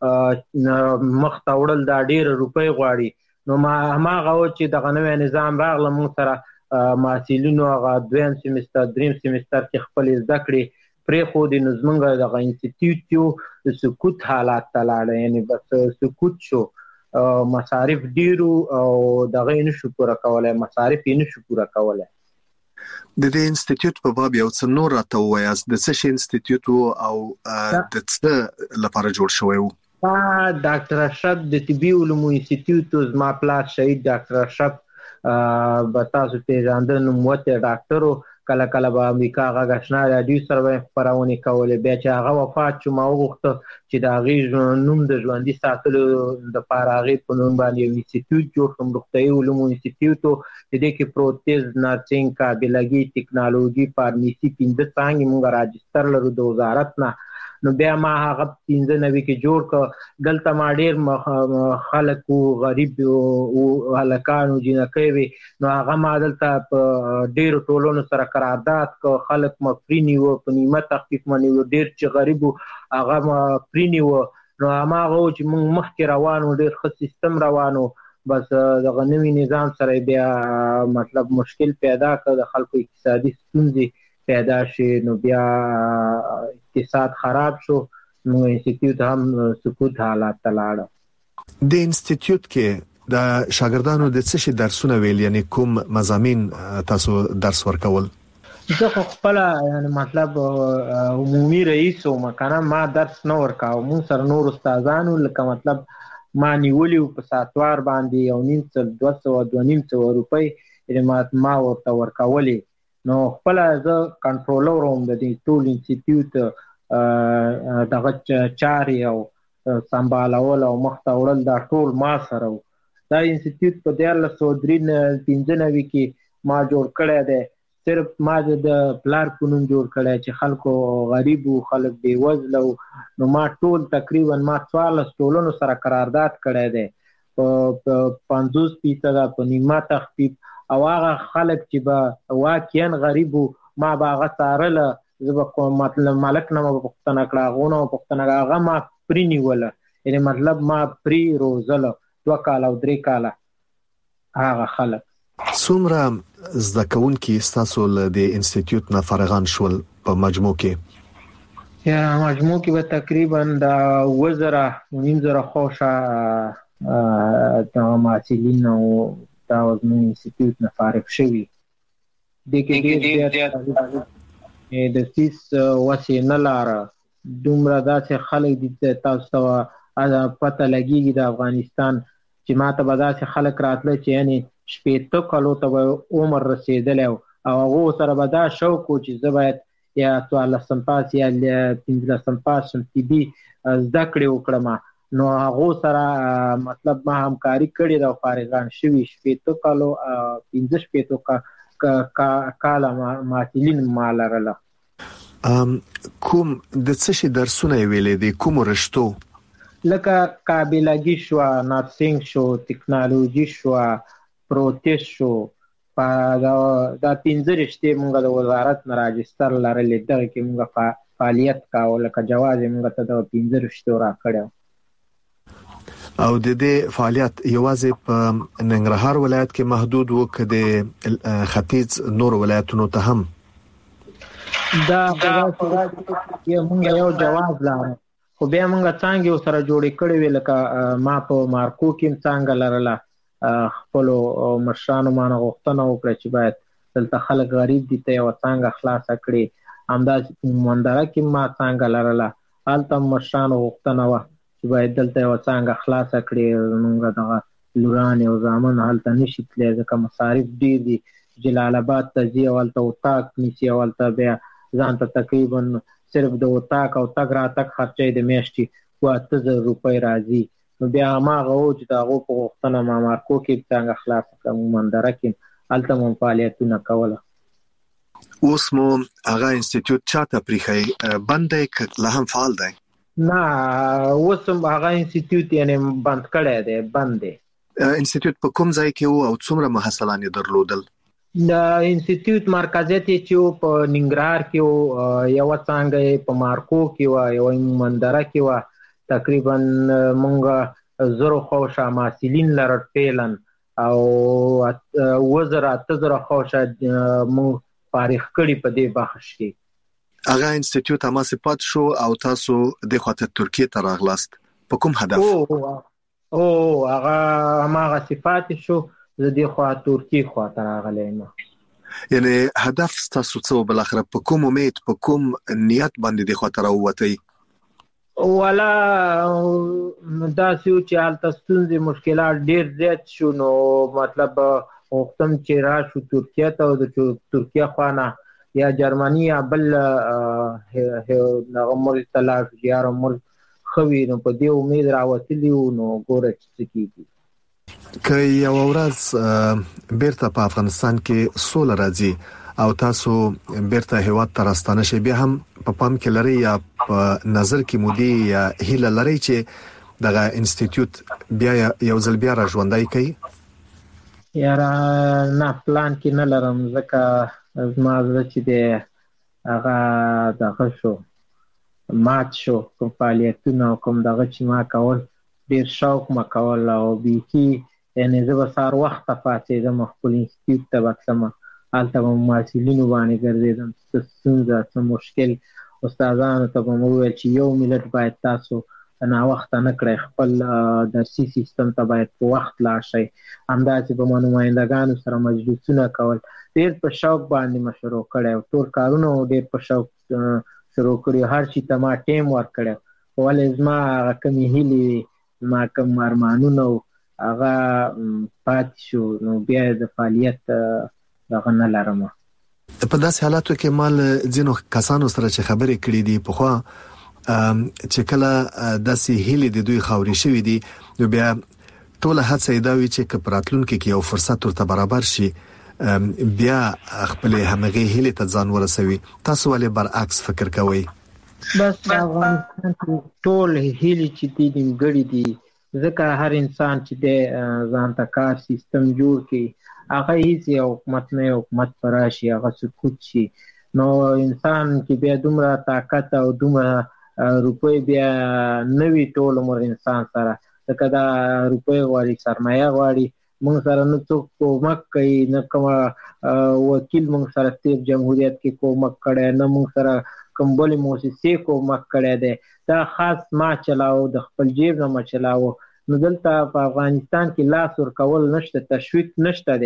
مخ ته وړل دا ډېره روپۍ غواړي. نو ما هماغه و چې دغه نوی نظام راغله مونږ سره محصلینو هغه دویم سیمستر دریم سیمستر کې خپلې زده کړې پرېښودې. نو زمونږ دغه انسټیټیوټ یو د سکوت حالات ته لاړه، یعنې بس سکوت شو. مصارف ډیرو او دغه یې نشو پوره کولی، مصارف یې نشو پوره کولی. د دې انسټیټیوټ په باب یو څه نور راته ووایاست. د څه شي انسټیټیوټ و او د څه لپاره جوړ شوی و؟ ډاکټر اشرف د طبي علومو انسټیټیوټ زما پلار شهید ډاکټر اشرف به تاسو پېژانده نوموتی ډاکټر و. کله کله به امریکا غږ آشنا راډیو سره به خپرونې کولې. بیا چې هغه وفات شو ما وغوښته چې د هغې نوم د ژوندي ساتلو دپاره هغې په نوم باندې یو انسټیټیوټ جوړ کړم، روغتیایي علومو انسټیټیوټ و. د دې کې پروتیز، نرسنګ، قابلګي، ټکنالوژي، فارمیسي پنځه څانګې مونږ راجستر لرو د وزارت نه. نو بیا ما هغه پنځه نوي کې جوړ کړ. دلته ما ډېر خلک و، غریب و، هلکان و، جینکۍ وې. نو هغه ما دلته په ډېرو ټولنو سره قرارداد کړ. خلک ما فري نیوه، په نیمه تخفیف ما نیوه. ډېر چې غریب و هغه ما فري نیوه. نو هماغه و چې موږ مخکې روان و، ډېر ښه سیستم روان و. بس دغه نوي نظام سره بیا مطلب مشکل پیدا کړ، د خلکو اقتصادي ستونزې پیدا شي. نو بیا اقتصاد خراب شو، نو انسټیټیوټ هم سکوت حالات ته لاړه. د انسټیټیوټ کې د شاګردانو د څه شي درسونه ویل، یعنی کوم مضامین تاسو درس ورکول؟ زه خو خپل یعنی مطلب عمومي رئیس وم، کنه ما درس نه ورکاوه. مونږ سره نور استادانو لکه مطلب ما نیولي و په ساتوار باندې یو نیم سل دوه سوه دوه نیم سوه روپۍ ما ورته ورکولې. نو خپل زه کنټرولر وم د دې ټول انسټیټیوټ دغه چارې او سمبالول او مخ ته وړل دا ټول ما سره و. دا انسټیټیوټ په دیارلس سوه درې پنځه نوي کې ما جوړ کړی دی. صرف ما د پلار په نوم جوړ کړی چې خلکو غریب و، خلک بېوزله و. نو ما ټول تقریبا ما څوارلس ټولنو سره قرارداد کړی دی په پنځوس فیصده په نیمه تخفیف. او هغه خلک چې به واقعا غریب و ما به هغه څارله. زه به مطلب ملک نه مې پوښتنه کړه، هغو نه مې پوښتنه کړه، هغه ما پرې نیوله. یعنې مطلب ما پرې روزله دوه کاله او درې کاله هغه خلک. څومره زده کوونکي ستاسو له دې انسټیټیوټ نه فارغان شول په مجموع کې؟ یا مجموع کې به تقریبا د اووه زره نیم زره خوشه دغه محصلین او دا زموږ انسټیټیوټ نه فارغ شوي. دې کې ډېر زیات د سیس وسې نه لاره دومره داسې خلک دي تاسو ته پته لګیږي د افغانستان چې ماته به داسې خلک راتله چې یعنی شپېته کالو ته به عمر رسېدلی او هغو سره به دا شوق و چې زه باید یا څوارلسم پاس یا پنځلسم پاس طبي زده کړې وکړم نو هغو سره مطلب ما همکاري کړې ده او فارغان شوي شپېته کالو پنځه شپېتو کاله محصلین ما لرله. کوم د څه شي درسونه یې ویلې دي کومو رشتو لکه قابلګي شوه نرسنګ شو ټکنالوژي شوه پروتز شو دا پنځه رشتې مونږ د وزارت نه راجستر لرلې دغه کې مونږ فعالیت کاوه لکه جواز یې مونږ ته د پنځه رشتو راکړی او د دې فعالیت یوازې په ننګرهار ولایت کې محدود و که د ختیځ نور ولایتونو ته هم دا مونږ یو جواز لرو خو بیا مونږ څانګې سره جوړې کړې وې لکه ما په مارکو کې څانګه لرله خپلو مشرانو مانه غوښتنه وکړه چې باید دلته خلک غریب دي ته یوه څانګه خلاصه کړي همداسې په مندره کې ما څانګه لرله هلته مشرانو غوښتنه وه چې باید دلته یوه څانګه خلاصه کړي زموږ دغه لورانې او زامن هلته نشي تللی ځکه مصارف ډېر دي جلال آباد ته ځي او هلته اتاق نیسي او هلته بیا ځان ته تقریبا صرف د اتاق او تګ راتګ خرچه د میاشتې اوه اته زره روپۍ راځي نو بیا هماغه و چې د هغو په غوښتنه ما مارکو کې څانګه خلاصه کړم مندره کې هلته مو فعالیتونه کوله. اوس مو هغه انسټیټیوټ چاته پریښی بند دی که لا هم فعال دی؟ نه اوس هم هغه انسټیټیوټ یعنې بند کړی دی بند دی. انسټیټیوټ په کوم ځای کې و او څومره محصلان یې درلودل؟ د انسټیټیوټ مرکزیت یې چې و په ننګرهار کې و یوه څانګه یې په مارکو کې وه یوه مندره کې وه تقریبا مونږ زرو خوشه محصلین لرل فعلا او اوه زره اته زره خوشه مونږ فارغ کړي په دې بخش کې. هغه انسټیټیوټ هماسې پات شو او تاسو دې خواته ترکیې ته راغلاست په کوم هدف؟ او هغه هماغسې پاتې شو زه دې خوا ترکیې خواته راغلی یم. یعنې هدف ستاسو څه و بالاخره په کوم امید په کوم نیت باندې دې خواته راووتئ؟ والا داسې و چې هلته ستونزې مشکلات ډېر زیات شو نو مطلب غوښتم چې راشو ترکیې ته او د ترکیې خوا نه یا جرمني یا بل هغه ملک ته لاړ شو چې یاره ملک ښه وي نو په دې امید راوتلي وو نو ګوره چې څه کېږي. که یوه ورځ بیرته په افغانستان کې سوله راځي او تاسو بیرته هیواد ته راستانه شئ بیا هم په پام کې لرئ یا په نظر کې مودي یا هیله لرئ چې دغه انسټیټیوټ بیا یو ځل بیا را ژوندی کوي؟ یاره نه پلان کې نه لرم ځکه زما زړه چې دی هغه دغه شو مات شو کوم فعالیتونه او کوم دغه چې ما کول ډېر شوق ما کول او بیخي یعنې زه به سهار وخته پاڅېدم خپل انسټیټیوټ ته به تلم هلته به محصلینو باندې ګرځېدم څه ستونزه څه مشکل استادانو ته به مو وویل چې یو ملت باید تاسو ناوخته نه کړئ خپل درسي سیستم ته باید په وخت لاړ شئ همداسې به ما نمایندګانو سره مجلسونه کول ډېر په شوق باندې مې شروع کړی او ټول کارونه ډېر په شوق شروع کړي هر شي ته ما ټیم ورکړی ولې زما هغه کومې هیلې وي زما کوم ارمانونه هغه پاتې شو نو بیا د فعالیت دغه نه لرم. په داسې حالاتو کې ما له ځینو کسانو سره چې خبرې کړې دي پخوا چې کله داسې هیلې د دوی خاورې شوي دي نو بیا ټوله هڅه یې دا وي چې که په راتلونکي کې یو فرصت ورته برابر شي بیا خپلې همغې هیلې ته ځان ورسوي. تاسو ولې برعکس فکر کوئ؟ بس افغانستان کې ټول هیلې چې دي نیمګړې دي ځکه هر انسان چې دی ځان ته کار سیستم جوړ کړي هغه هیڅ یو حکومت نه یو حکومت به راشي هغه سقوط شي نو انسان کې بیا دومره طاقت او دومره روپۍ بیا نه وي ټول عمر انسان سره ځکه دا روپۍ غواړي سرمایه غواړي موږ سره نه څوک کومک کوي نه کومه وکیل موږ سره تیر جمهوریت کې کومک کړی نه موږ سره کوم بلې مؤسسې کومک کړی دی دا خاص ما چلاو د خپل جیب نه ما چلاو نو دلته په افغانستان کې لاس ورکول نشته تشویق نشته دی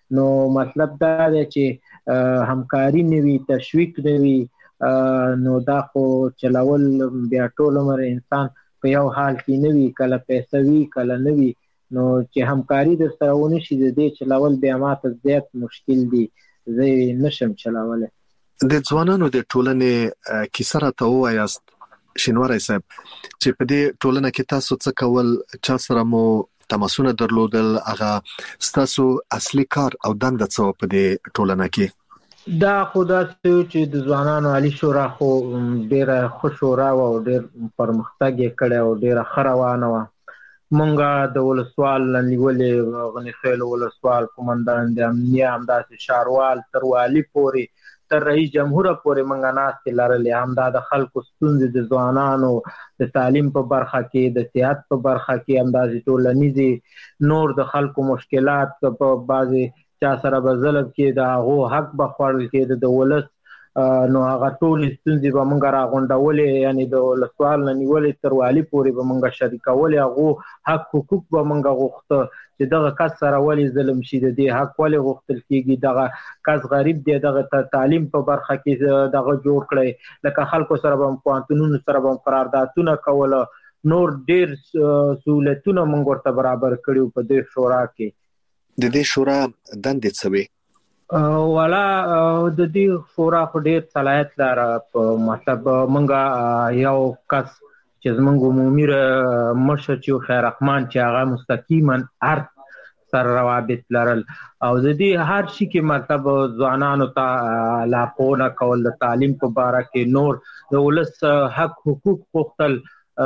نو مطلب دا دی چې همکاري نه وي، تشویق نه وي، نو دا خو چلول بیا ټول عمر انسان په یو حال کې نه وي، کله پیسې وي کله نه وي. نو چې همکاري در سره ونه شي د دې چلول بیا ماته زیات مشکل دي، زه نشم چلولی. د ځوانانو د ټولنې کیسه راته ووایاست شینواری صاحب چې په دې ټولنه کې تاسو څه کول، چا سره مو تماسونه درلودل، هغه ستاسو اصلي کار او دنده څه په دې ټولنه کې؟ دا خو داسې چې د ځوانانو عالي شورا خو ډېره ښه شورا وه او ډېر پرمختګ یې کړی او ډېره ښه روانه وه. مونږه د ولسوال نیولې غني خیل ولسوال قومندان د امنیه همداسې شاروال تر والي پورې تر رئیس جمهور پورې مونږه ناستې لرلې. همدا د خلکو ستونزې د ځوانانو د تعلیم په برخه کې، د صحت په برخه کې، همداسې ټولنیزې نور د خلکو مشکلات په بعضې چا سره به ظلم کې د هغو حق به خوړل کېده د ولس، نو هغه ټولې ستونزې به مونږ راغونډولې، یعنی د ولسوال نه نیولې تر والي پورې به مونږ شریکولې. هغو حق حقوق به مونږ غوښته چې دغه کس سره ولې ظلم شي، د دې حق ولې غوښتل کېږي، دغه کس غریب دی، دغه تعلیم په برخه کې دغه جوړ کړی، لکه خلکو سره به هم پوهنتونونو سره به هم قراردادونه کوله، نور ډېر سهولتونه مونږ ورته برابر کړي په دې شورا کې. د دې شورا دندې څه وې؟ والا د دې شورا خو ډېر صلاحیت لاره، په مطلب مونږه یو کس چې زمونږ عمومي مشر چې خیر رحمان چې هغه مستقیما هر سره روابط لرل او د دې هر شي کې مطلب ځوانانو ته لارښوونه کول، د تعلیم په باره کې، نور د ولس حق حقوق غوښتل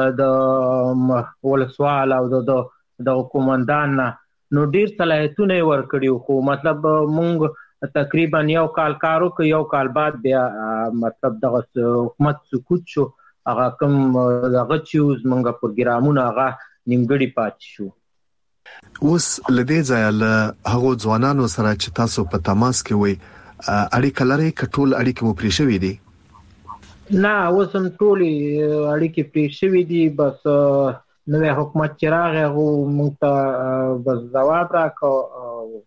د ولسوال او د قومندان نه، نو ډېر صلاحیتونه یې ورکړي. خو مطلب مونږ تقریبا یو کال کار وکړ، یو کال بعد بیا مطلب دغه حکومت سقوط شو، هغه کوم دغه چې زمونږ پروګرامونه هغه نیمګړي پاتې شو. اوس له دې ځایه له هغو ځوانانو سره چې تاسو په تماس کې وئ اړیکه لرئ که ټول اړیکې مو پرې شوي دي؟ نه، اوس هم ټولې اړیکې پرې شوي دي، بس نوی حکومت چې راغی هغو موږ ته بس ځواب راکړ،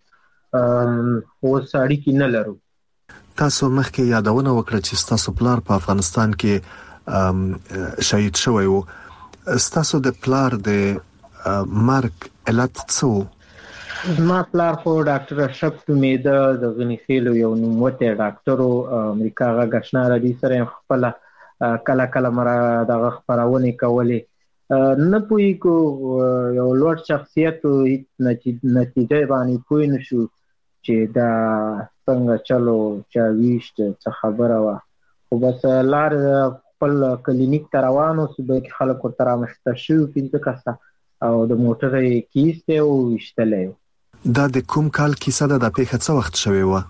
اوس اړیکې نه لرو. تاسو مخکې یادونه وکړه چې ستاسو پلار په افغانستان کې شهید شوی و، ستاسو د پلار د مرګ علت څه و؟ زما پلار خو ډاکټر اشرف نومېده، د غني خیلو یو نوموتی ډاکټر و، امریکا غږ اشنا راډیو سره خپله کله کله مره دغه خپرونې کولې. نه پوهېږو یو لوړ شخصیت و، نتیجه باندې پوه نه شو چې دا څنګه چلو چا ویشت څه خبره وه. خو بس لار خپل کلینیک ته روان و، صبح کې خلک ورته رامخته شوي پنځه کسه او د موټر یې کیستی و ویشتلی و. دا د کوم کال کیسه ده؟ دا پیښه څه وخت شوې وه؟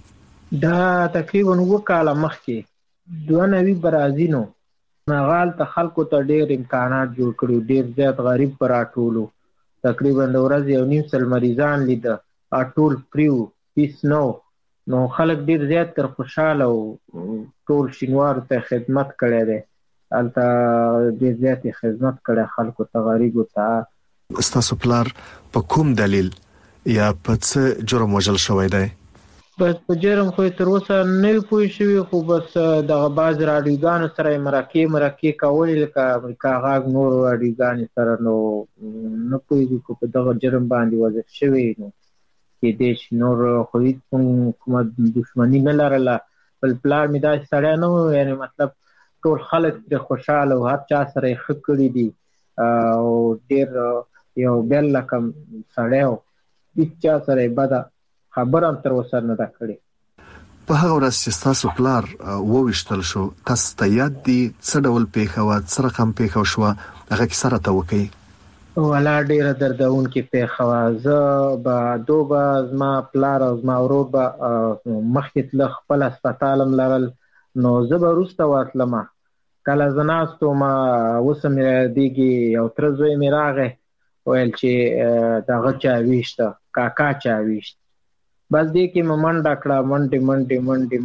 دا تقریبا اووه کاله مخکې، دوه نوي برازینو هغه هلته خلکو ته ډېر امکانات جوړ کړي، ډېر زیات غریب به راټولو، تقریبا د ورځې یو نیم سل مریضان لیده، ټول فری و، فیس نه و، نو خلک ډېر زیات تر خوشحاله و، ټول شینوارو ته خدمت کړی دی، هلته ډېر زیات خدمت کړی خلکو ته، غریبو ته. ستاسو پلار په کوم دلیل یا په څه جرم وژل شوی دی؟ بس په جرم خو تر اوسه نه وي پوه شوي، خو بس دغه بعض راډیوګانو سره یې مرکې مرکې کولې، لکه امریکا غږ نورو راډیوګانې سره، نو نه پوهېږو که په دغه جرم باندې وضع شوی، نو کېدای شي نور خو هېڅ کومه دښمني نه لرله. بل پلار مې داسې سړی نه و، یعنې مطلب ټول خلک پرې خوشحاله و، هر چا سره یې ښه کړي دي او ډېر یو بل لکه سړی و، هېڅ چا سره یې بده خبر هم تر اوسه نه ده کړې. په هغه ورځ چې ستاسو پلار وویشتل شو، تاسو ته یاد دي څه ډول پیښه وه، څه رقم پیښه شوه، هغه کیسه راته وکړئ. والا ډېره دردونکې پیښه وه. زه به دو به زما پلار او زما ورور به مخکې تله، خپل هسپتال هم لرل، نو زه به وروسته ورتلمه. کله زه ناست وم، اوس مې یادېږي یو تره زوی مې راغی، ویل چې دغه چا ویشته، کاکا چا ویشت. بس دې کې مې منډه کړه، منډې منډې منډې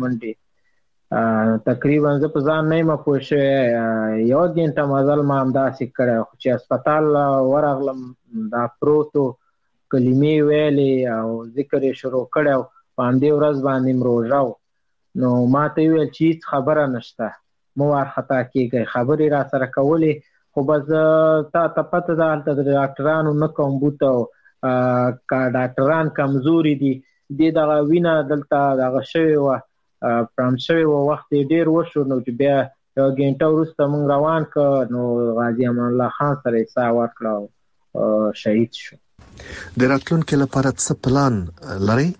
منډې، تقریبا زه په ځان نه یم پوه شوی، یو ګنټه مزل ما همداسې کړی، خو چې هسپتال ورغلم دا پروت و، کلمې ویلې او ذکر یې شروع کړی په همدې ورځ باندې روژه و. نو ما ته یې ویل چې هېڅ خبره نشته، مه وارخطا کېږئ. خبرې را سره کولې خو بس تا ته پته ده هلته د ډاکټرانو نه کوم بوته او که ډاکټران کمزوري دي، دې دغه وینه دلته دغه شوې وه، پرمپ شوې وه، وخت یې ډېر وشو. نو چې بیا یوه ګنټه وروسته موږ روان کړ، نو غازي امان الله خان سره یې ساه ورکړه او شهید شو. د راتلونکي لپاره څه پلان لرئ؟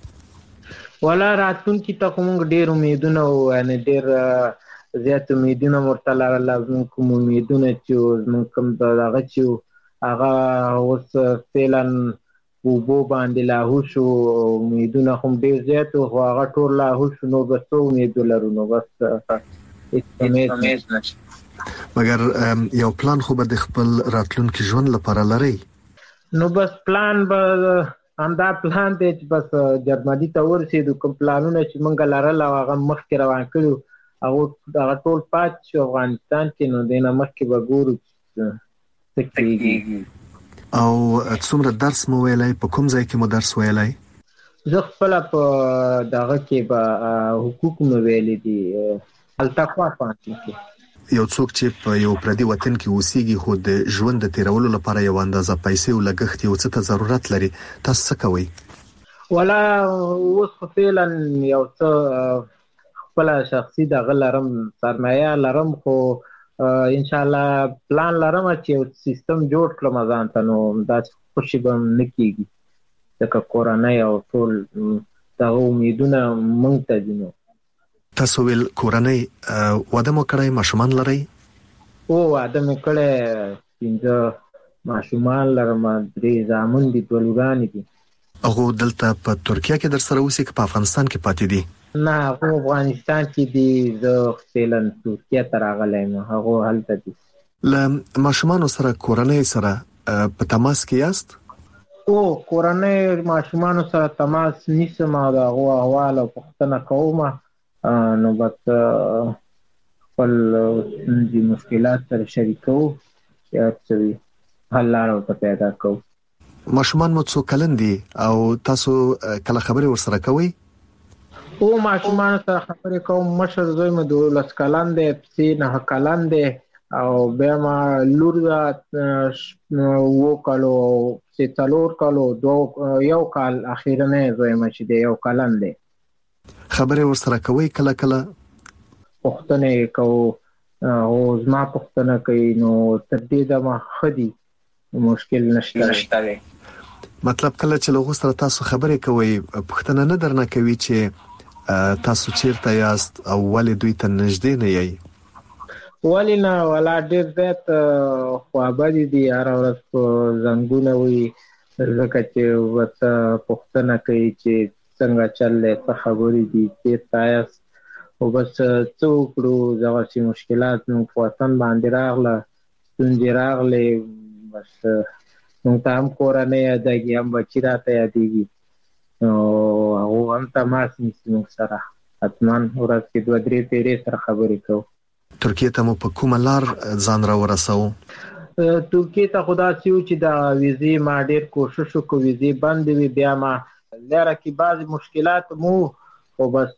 والا راتلونکي ته خو موږ ډېر امیدونه وو، یعنې ډېر زیات امیدونه مو ورته لرل. زموږ کوم امیدونه چې زموږ کوم دغه چې وو هغه اوس فعلا اوبو باندې لاهو شو. امیدونه خو ډېر زیات وو خو هغه ټول لاهو شو. نو بس څه امید ولرو؟ نو بس امید نشته. مګر یو پلان خو به د خپل راتلونکي ژوند لپاره لرئ؟ نو بس پلان به همدا پلان دی چې بس جرمني ته ورسېدو. کوم پلانونه چې موږ لرل او هغه مخکې روان کړو هغه ټول پاتې شو افغانستان کې. نو دې نه مخکې به ګورو څه کېږي. او څومره درس مو ویلی؟ په کوم ځای کې مو درس ویلی؟ زه خپله په دغه کې به حقوق مو ویلي دي، التقوا پوهنتون کې. یو څوک چې په یو پردي وطن کې اوسېږي خو د ژوند د تیرولو لپاره یو اندازه پیسې او لګښت یو څه ته ضرورت لري، تاسو څه کوئ؟ والا اوس خو فعلا یو څه خپله شخصي دغه لرم، سرمایه لرم، خو انشاءالله پلان لرم چې یو سیستم جوړ کړم ځان ته. نو داسې خوشي به هم نه کېږي ځکه کورنۍ او ټول دغه امیدونه موږ ته دي. نو تاسو ویل کورنۍ واده مو کړی، ماشومان لرئ؟ او واده مې کړی، پنځه ماشومان لرم، درې زامن دي، دوه لورانې دي. هغه دلته په ترکیه کې در سره اوسي که په افغانستان کې پاتې دي؟ نه، هغه افغانستان کې دي، زه فعلا ترکیه ته راغلی یم، هغه هلته دي. له ماشومانو سره کورنۍ سره په تماس کې یاست؟ او کورنۍ ماشومانو سره تماس نیسم او د هغو احوال او پوښتنه کوم. نو بس خپل ستونزې مشکلات سره شریکوو چې هر څه وي حل لاره ورته پیدا کوو. ماشومان مو څو کلن دي او تاسو کله خبرې ورسره کوئ؟ او ماشومان سره خبرې کوم. مشر زوی مې دولس کلن دی، پسې نهه کلن دی، او بیا ما لور ده اووه کالو، پسې څلور کالو، یو کال اخیرنی زوی مې چې دی یو کلن دی. خبرې ورسره کوئ؟ کله کله پوښتنې کوو او زما پوښتنه کوي. نو تر دې دمه ښه دي، مشکل نشته دی. مطلب کله چې له هغو سره تاسو خبرې کوئ پوښتنه نه درنه کوي چې تاسو چیرته یاست او ولې دوی ته نږدې نه یئ؟ ولې نه، ولا ډېر زیات خوابدي دي، هره ورځ په زنګونه وي، ځکه چې ورته پوښتنه کوي چې څنګه چل دی، څه خبرې دي، چېرته یاست. خو بس څه وکړو، دغسې مشکلات موږ په وطن باندې راغله، ستونزې راغلې، بس موږ ته هم کورنۍ یادېږي، هم بچي راته یادېږي. نو هغو هم تماس نیسي موږ سره، حتما ورځ کې دوه درې پیرې سره خبرې کوو. ترکیې ته مو په کومه لار ځان را ورسوو؟ ترکیې ته خو داسې و چې د ویزې ما ډېر کوشش وکړو، ویزې بندې وې، بیا ما لاره کې بعضې مشکلات مو خو بس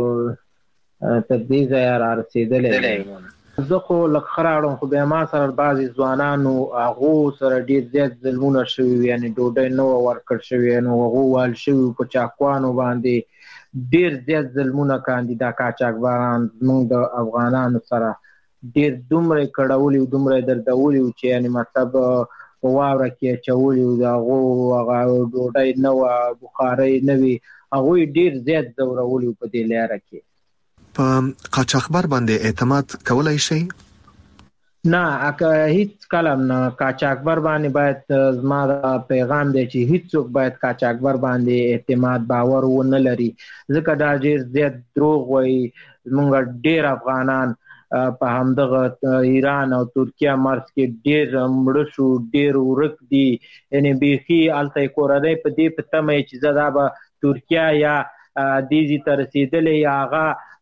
تر دې ځایه را رسېدلی. زه خو لږ ښه راوړم، خو بیا ما سره بعضې ځوانانو هغو سره ډېر زیات ظلمونه شوي وي، یعنې ډوډۍ نه وه ورکړل شوې، نو هغو وهل شوي وو په چاقوانو باندې، ډېر زیات ظلمونه کاندي دا قاچاقبران زموږ د افغانانو سره، ډېر دومره یې کړولي وو، دومره یې دردولي وو چې یعنې مطلب په واوره کې اچولي وو، د هغو هغه ډوډۍ نه وه، بخارۍ نه وي، هغوی ډېر زیات ځورولي وو په دې لاره کې. په قاچاقبر باندې اعتماد کولی شئ؟ نه، هیڅ کله نه. قاچاقبر باندې باید زما دا پیغام دی چې هیڅوک باید قاچاقبر باندې اعتماد باور ونه لري، ځکه دا ډېر زیات دروغ وایي. زموږ ډېر افغانان په همدغه ایران او ترکیه مرز کې ډېر مړه شو، ډېر ورک دي، یعنې بیخي هلته یې کورنۍ په دې په تمه چې زه دا به ترکیه یا دې ځای ته رسېدلی یا هغه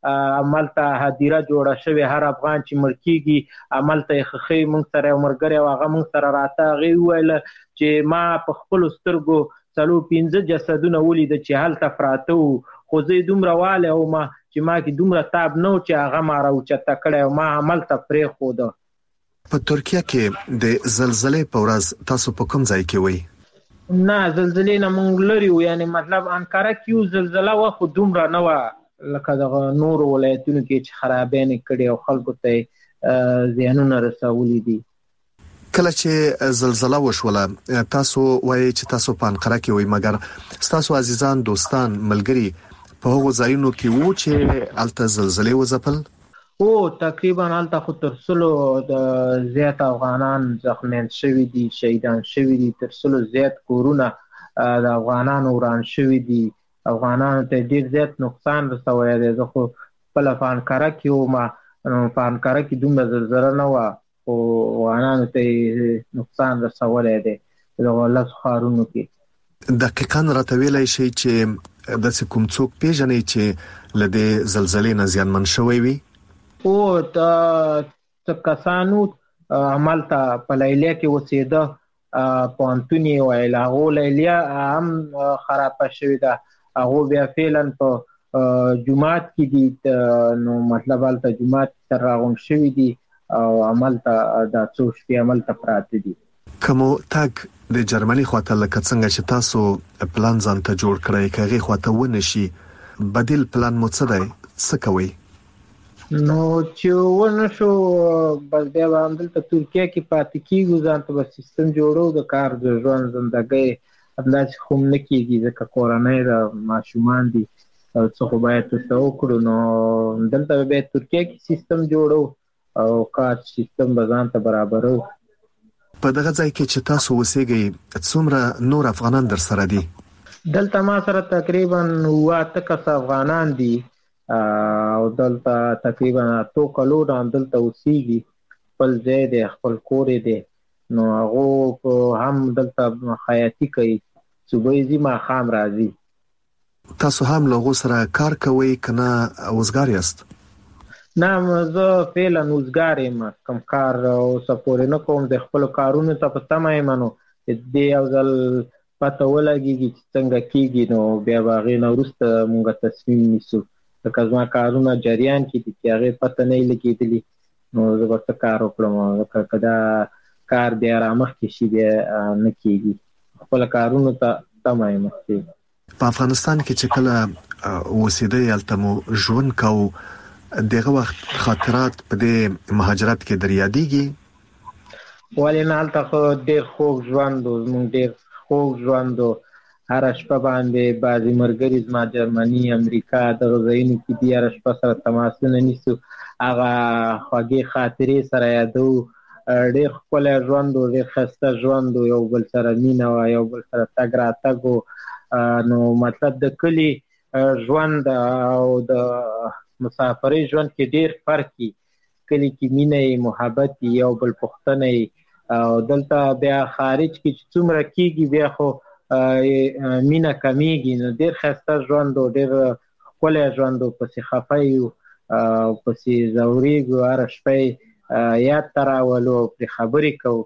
عملته هدیره جوړه شوی، هر افغان چې مړ کیږي عملته خخي مونږ سره مرګره واغه مونږ سره راته غي ویل چې ما په خپل سترګو څلو پنځه جسدونه ولید چې هلته پراته وو، خو زه دومره واله او ما چې ما کې دومره تاب نو چې هغه ما راوچته کړی او ما عملته پرې خوده. په ترکیه کې د زلزلې په ورځ تاسو په کوم ځای کې وئ؟ نه زلزلې نه مونږ لري وو، یعنی مطلب انقره کې یو زلزله و خو دومره نه و لکه د نور ولایتونو کې چې خرابېنې کړي او خلکو ته زیانونه رسولي دي. کله چې زلزله وشوله تاسو وایي چې تاسو په انقره کې وئ، مګر تاسو عزیزان دوستان ملګري په هغو ځایونو کې وو چې الته زلزلې وځپل؟ او تقریبا الته خو تر سلو د زیات افغانان زخمیان شوي دي، شهیدان شوي دي، تر سلو زیات کورونه د افغانانو وران شوي دي، افغانانو ته ډیر زیات نقصان رسوي دی. زه خو خپل په انقره کې وم، په انقره کې دومره زلزله نه وه خو افغانانو ته نقصان رسولی دی د لسو ښارونو کې. دقیقاً راته ویلی شئ چې داسې کوم څوک پیژنئ چې له دې زلزلې نه زیانمن شوی وي؟ او څه کسانو هملته په لیلیه کې اوسېده، پوهنتون یې ویل، هغو لیلیه هم خرابه شوې ده، هغو بیا فعلا په جومات کې دي، نو مطلب هلته جومات ته راغونډ شوي دي او هملته دا څو شپې هملته پراته دي. که مو تګ د جرمني خواته لکه څنګه چې تاسو پلان ځان ته جوړ کړئ که هغې خواته ونه شي، بدیل پلان مو څه دی؟ څه کوئ؟ نو چې ونه شو بس بیا به همدلته ترکیه کې پاتې کېږو، ځان ته به سیستم جوړو د کار د ژوند زندګۍ همداسې خو هم نه کېږي ځکه کورنۍ د ماشومان دي او څه خو باید ورته وکړو. نو دلته به بیا ترکیه کې سیستم جوړو او کار سیستم به ځان ته برابرو. په دغه ځای کې چې تاسو اوسېږئ څومره نور افغانان در سره دي؟ دلته ما سره تقریبا اووه اته کسه افغانان دي او دلته تقریبا اتو کلونه دلته اوسېږي، خپل ځای دی، خپل کور دی، نو هغو هم دلته خیاطي کوي، صبح ځي ماښام راځي. تاسو هم له هغو سره کار کوئ که نه وزګار یاست؟ نه زه فعلا وزګار یم، کوم کار اوسه پورې نه کوم، د خپلو کارونو ته په تمه یم، نو دې یو ځل پته ولګېږي چې څنګه کېږي نو بیا به هغې نه وروسته مونږ تصمیم نیسو. لکه زما کارونه جریان کې دي چې هغې پته نه یې لګېدلي نو زه به څه کار وکړم، ځکه که دا کار بیا رامخکې شي بیا نه کېږي، خپله کارونو ته تمه یم. په افغانستان کې چې کله اوسېدئ هلته مو ژوند کوو، دغه وخت خاطرات په دې مهاجرت کې در یادېږي؟ ولې نه، هلته خو ډېر خوږ ژوند و، زموږ ډېر خوږ ژوند و، هره شپه باندې بعضې ملګري زما جرمني، امریکا دغه ځایونو کې دي، هره شپه سره تماسونه نیسو، هغه خوږې خاطرې سره یادو. ډېر ښکلی ژوند و، ډېر ښایسته ژوند و، یو بل سره مینه وه، یو بل سره تګ راتګ و. نو مطلب د کلي ژوند او د مسافرۍ ژوند کې ډېر فرق وي، کلي کې مینه یې، محبت یې، یو بل پوښتنه یې، او دلته بیا خارج کې چې څومره کېږي بیا خو مینه کمیږي. نو ډېر ښایسته ژوند و، ډېر ښکلی ژوند و، پسې خفه یو او پسې ځورېږو، هره شپه یاد ته راولو او پرې خبرې کوو.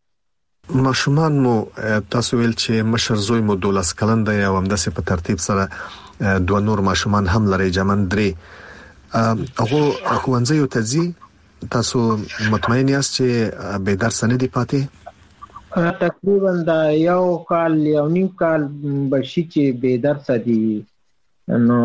ماشومان مو تاسو ویل چې مشر زوی مو دولس کلن دی او همداسې په ترتیب سره دوه نور ماشومان هم لرئ، جمن درې. هغو ښوونځیو ته ځي؟ تاسو مطمئن یاست چې بې درسه نه دي پاتې؟ تقریبا دا یو کال یو نیم کال به شي چې بې درسه دي، نو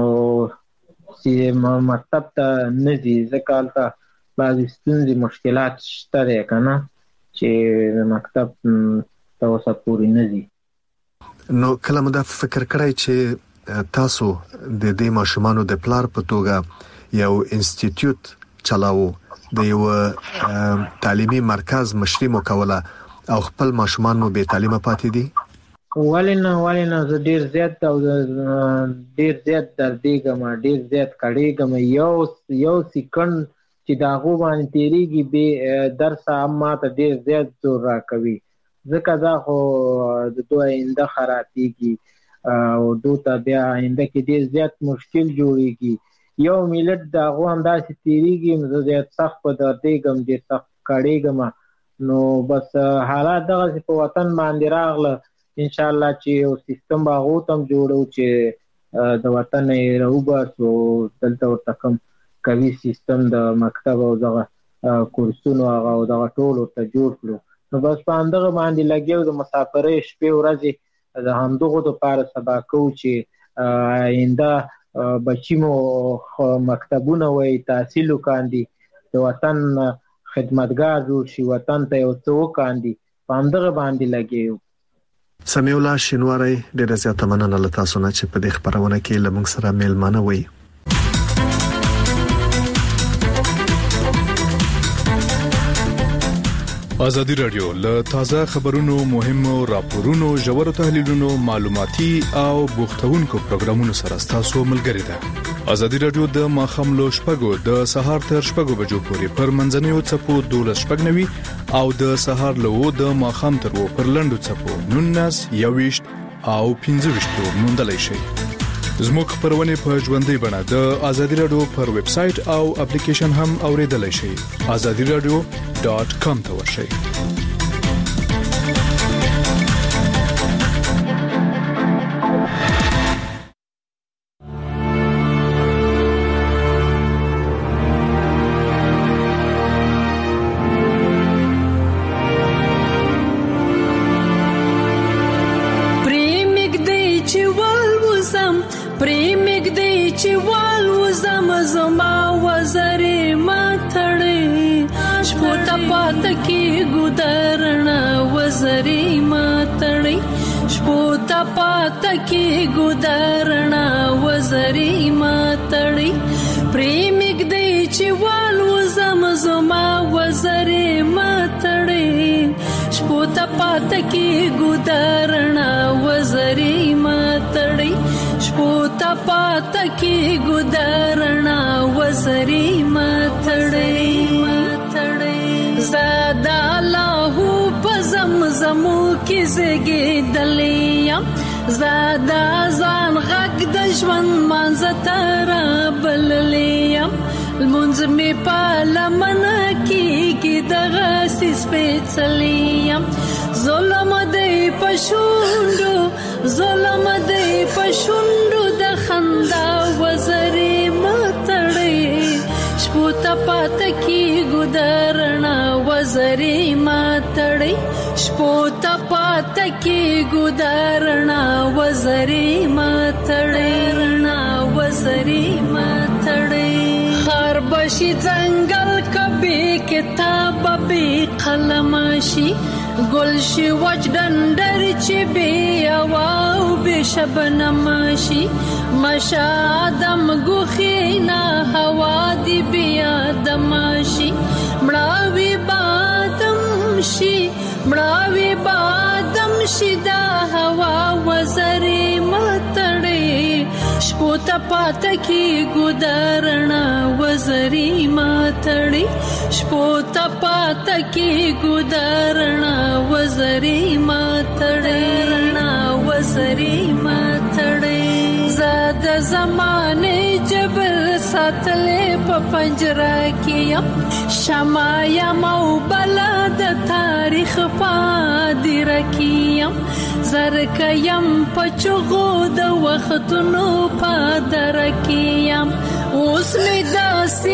چې مکتب ته نه ځي ځکه هلته بعضې ستونزې مشکلات شته دی که نه چې مکتب ته اوسه پورې نه ځي. نو کله مو دا فکر کړی چې تاسو د دې ماشومانو د پلار په توګه یو انسټیټیوټ چلاو، د یو تعلیمي مرکز مشري مو کوله او خپل ماشومان مو بې تعلیمه پاتې دي؟ ولې نه ولې نه، زه ډېر زیات او ډېر زیات دردېږم، ډېر زیات کړېږم، یو یو سیکنډ چې د هغو باندې تېرېږي بې درسه هم ماته ډېر زیات زور راکوي، ځکه دا خو د دوی آینده خرابېږي او دوی ته بیا آینده کې ډېر زیات مشکل جوړېږي. یو ملت دا غو هم داسې تیریږي زه د سخت په دردېږم ډېر سخت کړېږم نو بس حالات دغه په وطن باندې راغله ان شاء الله چې یو سیستم باغو تم جوړو چې د وطن راوباسو دلته ورته کوم کوي سیستم د مکتب او دغه کورسونو هغه او دغه ټول ورته جوړ کړو نو بس په همدغه باندې لګیو د مسافرۍ شپې ورځې د همدغو دپاره سبا کوو چې آینده بچی مو مکتبونه وي تحصیل وکاندي د وطن خدمتګار جوړ شي وطن ته یو څه وکاندي په همدغه باندې لګیو سمیع الله شینواری ډېر زیاته مننه له تاسو نه چې په دې خبرونه کې له موږ سره میلمانه وي ازادي رادیو له تازه خبرونو مهمو راپورونو ژورو تحلیلونو معلوماتي او بوختونکو پروګرامونو سره تاسو ملګری ده ازادي رادیو د ماخام لو شپږو د سهار تر شپږو بجو پورې پر منځنوي چپو دولس شپږنوي او د سهار لو د ماخام تر و پر لندو چپو نونس یويشت او پنځه ویشت موندلای شي زموږ خبرونه په ژوندۍ بڼه د ازادي رادیو پر ویب سټ او اپلیکیشن هم اوریدلای شئ azadi radio dot com ته ورشئ की गुदरना वजरी मातड़ी प्रेमिक दे चिवाल वजम जमा वजरी मातड़ी शपोता पात की गुदरना वजरी मातड़ी शपोता पात की गुदरना वजरी मातड़ी मातड़ी ज़ादा लाहू पज़म ज़मू की ज़गे दलिया زادا ځان غږ د ژوند منځ را بللیم المنځ می په لمنه کېږي دغه سپېڅلیم ظلم دی په شونډو ظلم دی په شونډو د خندا وزرې متړې شپو ته پاته کېږو د رڼا وزرې متړې شپو ته پاته کېږو د رڼا وزرې متړې رڼا وزرې متړې خار بشي ځنګل کبي کتاب به قلم شي ګل شي وچ ډنډر چې بي او به شبنم شي مشادم ګوخینا هوا دی بیا دمشي مړاوي بادم شي مړاوي بادم شي دا هوا وزرې متړې شپو ته پاته کېږو د رڼا وزرې متړې شپو ته پاته کېږو د رڼا وزرې متړې رڼا وزرې متړې زاد زمانه جبل ساتلې په پنجره کې شمع یم او بلا د تاریخ پادر کېم زرک یم په چغو د وختونو پادر کېم اوس مې دا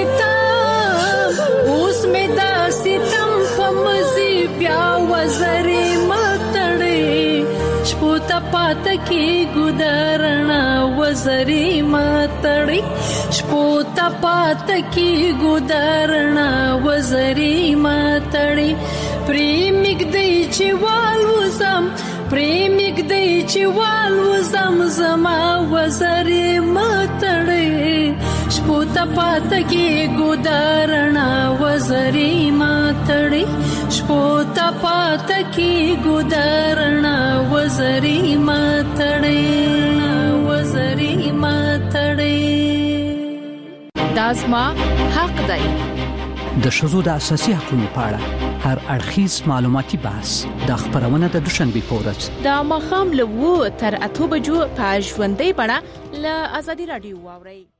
ستم اوس مې دا ستم په مزي بیا وزرې متړې شپو ته پاته کېږو د رڼا وزرې متړې شپو ته پاته کېږو د رڼا وزرې متړې پرېمږ دی چې والوزم پرېمږ دی چې والوزم زما وزرې متړې شپو ته پاته کېږو د رڼا وزرې متړې شپو ته پاته کېږو د رڼا وزرې متړې وزرې متړې دازما حق دی د ښځو د اساسي حقوقو په اړه هر اړخیز معلوماتي بحث د خبرونه د دوشنبه په ورځ د ماخام له وو تر اته بجو په ژوندۍ بڼه له ازادي رادیو واوري